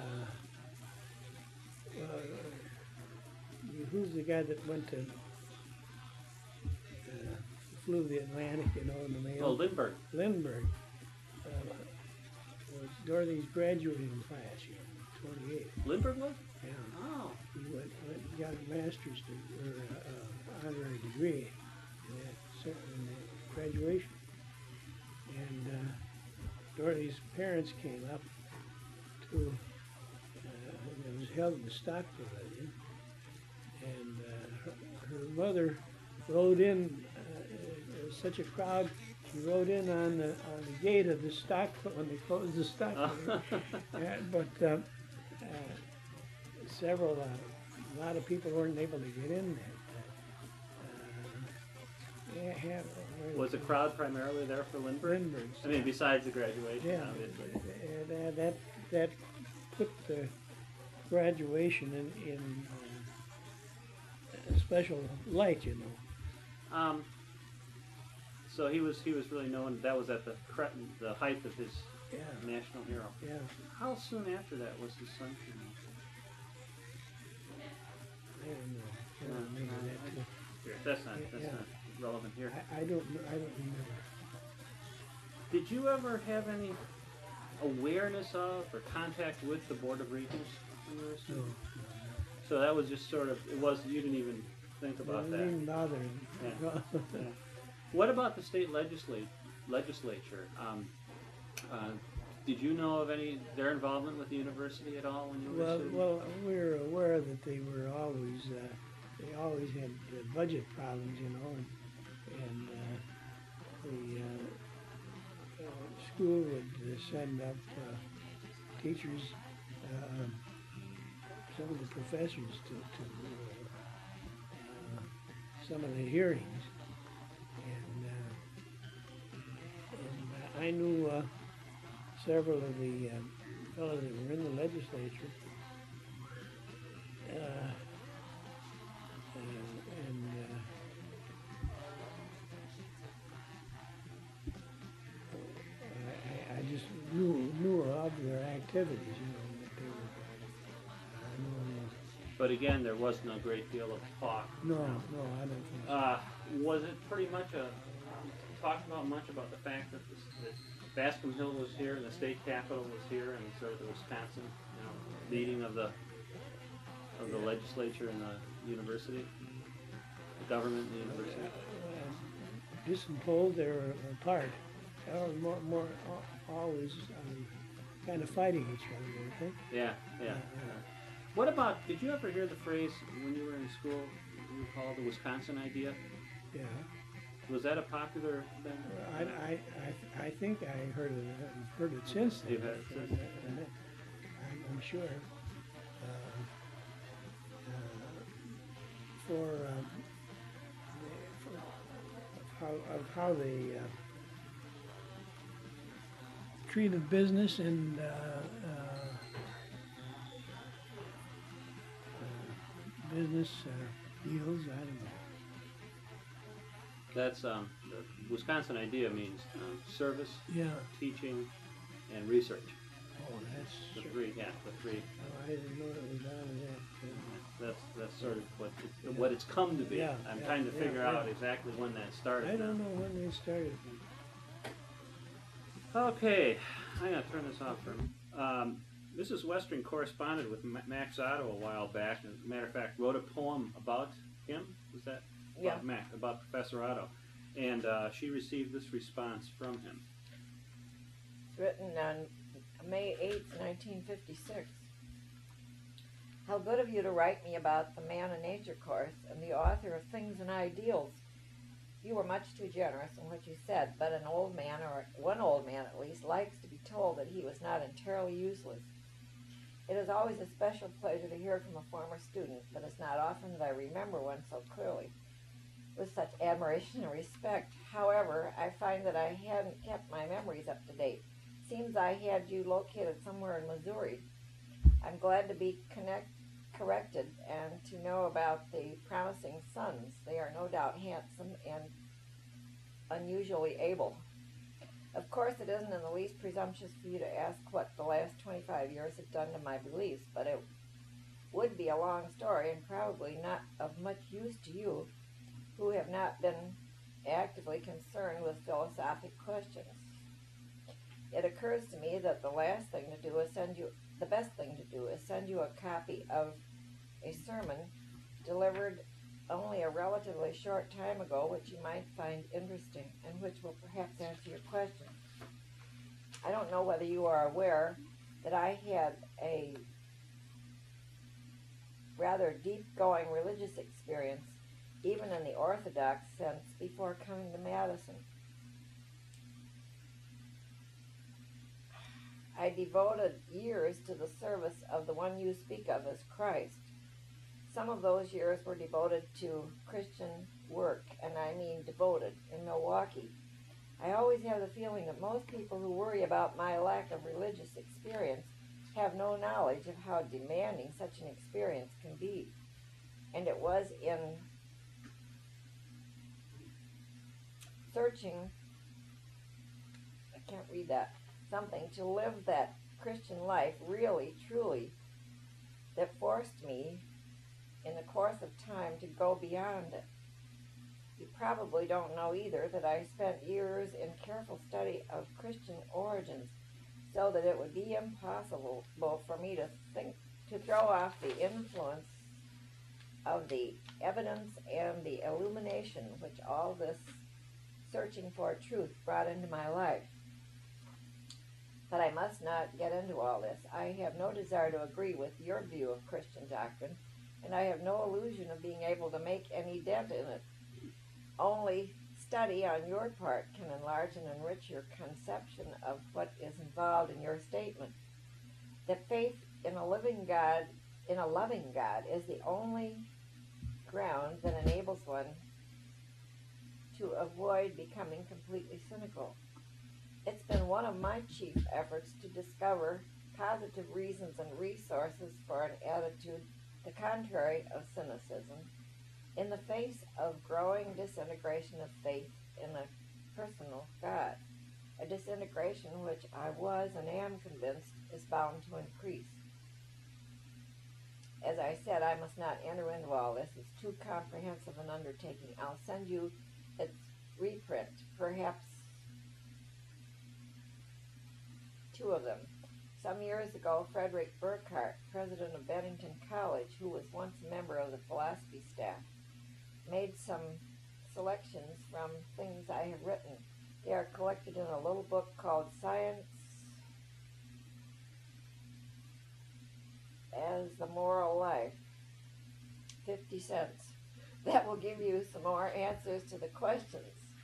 Who's the guy that went to flew the Atlantic, in the mail? Oh, Lindbergh. Lindbergh was Dorothy's graduating class, 28. Lindbergh was? Yeah. Oh. He got a master's degree, or honorary degree in the graduation. And Dorothy's parents came up to, it was held in the Stock Pavilion, and her mother rode in, there was such a crowd, she rode in on the gate of the stock, when they closed the stock pavilion. But a lot of people weren't able to get in there. Was the crowd primarily there for Lindbergh? Lindbergh's. I mean, besides the graduation, Yeah, obviously. that put the graduation in special light, you know. So he was really known. That was at the height of his Yeah, national hero. yeah. How soon after that was his son killed? I don't know. I don't remember that too. Here, that's not Yeah. not relevant here. I don't know. I don't remember. Did you ever have any awareness of or contact with the Board of Regents University? No. So that was just sort of, it was, you didn't even think I about didn't that. even bother. Yeah. What about the state legislature? Did you know of their involvement with the university at all when you were a student? Well, we were aware that they were always, they always had budget problems, you know, and the school would send up teachers, some of the professors to some of the hearings, and I knew several of the fellows that were in the legislature, I just knew of their activities, you know, that they were doing. But again, there wasn't a great deal of talk. No, I don't think so. Was it pretty much talked about much about the fact that Bascom Hill was here and the state capitol was here and sort of the Wisconsin, meeting of the legislature and the university, the government and the university? Just in polls, they were apart. More always kind of fighting each other, don't they? Yeah. What about, did you ever hear the phrase when you were in school, you call the Wisconsin idea? Yeah. Was that a popular thing? I think I heard it. I've heard it since then. You've heard it since. I'm sure. Of how they treated business and business deals. I don't know. That's the Wisconsin idea means service, Yeah. teaching, and research. Oh, that's. The three. Oh, I didn't know it was out of that. That's sort of what it's come to be. Yeah, I'm yeah, trying to figure yeah. out exactly when that started. I don't now. know when they started. Okay, I'm gonna turn this off for a minute. Mrs. Westring corresponded with Max Otto a while back. As a matter of fact, wrote a poem about him. Was that? Yeah. About Max, about Professor Otto, and she received this response from him. It's written on May 8th, 1956. How good of you to write me about the Man of Nature course and the author of Things and Ideals. You were much too generous in what you said, but an old man, or one old man at least, likes to be told that he was not entirely useless. It is always a special pleasure to hear from a former student, but it's not often that I remember one so clearly, with such admiration and respect. However, I find that I hadn't kept my memories up to date. Seems I had you located somewhere in Missouri. I'm glad to be corrected and to know about the promising sons. They are no doubt handsome and unusually able. Of course, it isn't in the least presumptuous for you to ask what the last 25 years have done to my beliefs, but it would be a long story and probably not of much use to you who have not been actively concerned with philosophic questions. It occurs to me that the best thing to do is send you a copy of a sermon delivered only a relatively short time ago, which you might find interesting and which will perhaps answer your question. I don't know whether you are aware that I had a rather deep-going religious experience, even in the Orthodox sense, before coming to Madison. I devoted years to the service of the one you speak of as Christ. Some of those years were devoted to Christian work, and I mean devoted, in Milwaukee. I always have the feeling that most people who worry about my lack of religious experience have no knowledge of how demanding such an experience can be. And it was in searching, I can't read that, something to live that Christian life really, truly, that forced me in the course of time to go beyond it. You probably don't know either that I spent years in careful study of Christian origins, so that it would be impossible for me to throw off the influence of the evidence and the illumination which all this searching for truth brought into my life. But I must not get into all this. I have no desire to agree with your view of Christian doctrine, and I have no illusion of being able to make any dent in it. Only study on your part can enlarge and enrich your conception of what is involved in your statement. That faith in a loving God is the only ground that enables one to avoid becoming completely cynical. It's been one of my chief efforts to discover positive reasons and resources for an attitude the contrary of cynicism in the face of growing disintegration of faith in a personal God, a disintegration which I was and am convinced is bound to increase. As I said, I must not enter into all this. It's too comprehensive an undertaking. I'll send you its reprint, perhaps 2 of them. Some years ago, Frederick Burkhardt, president of Bennington College, who was once a member of the philosophy staff, made some selections from things I have written. They are collected in a little book called Science as the Moral Life, 50 cents. That will give you some more answers to the questions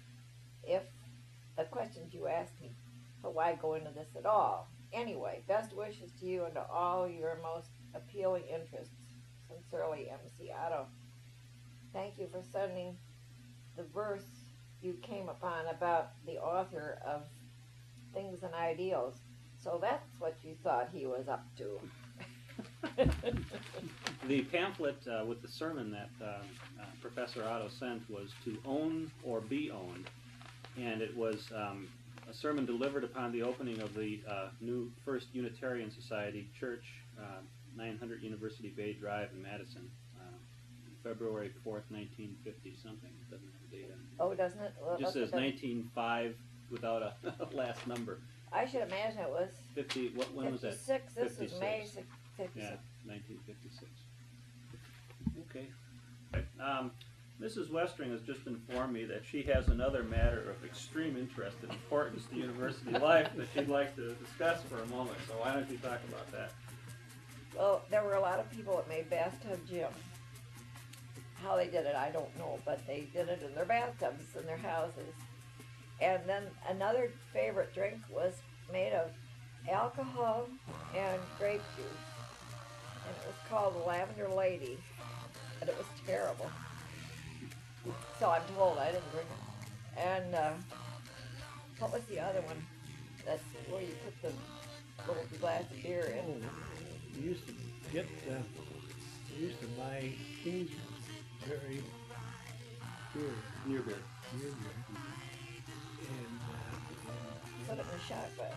you asked me. But why go into this at all? Anyway, best wishes to you and to all your most appealing interests. Sincerely, M.C. Otto. Thank you for sending the verse you came upon about the author of Things and Ideals. So that's what you thought he was up to. The pamphlet with the sermon that Professor Otto sent was To Own or Be Owned, and it was a sermon delivered upon the opening of the new First Unitarian Society Church, 900 University Bay Drive in Madison, February 4th, 1950 something. It doesn't have a date on it. Oh, doesn't it? Well, It just says 1905 without a last number. I should imagine it was 50. When was that? 56. This 56. is May 56. Yeah, 1956. Okay. Mrs. Westring has just informed me that she has another matter of extreme interest and importance to university life that she'd like to discuss for a moment. So why don't you talk about that? Well, there were a lot of people that made bathtub gym. How they did it, I don't know, but they did it in their bathtubs in their houses. And then another favorite drink was made of alcohol and grape juice. And it was called the Lavender Lady. And it was terrible. So I'm told. I didn't drink it. And what was the other one? That's where you put the little glass of beer in. Oh, we used to get, we used to buy Kingsbury beer, Near beer. beer. And Put it in a shot glass.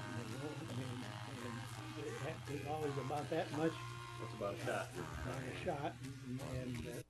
it was always about that much That's about a shot. on a shot, and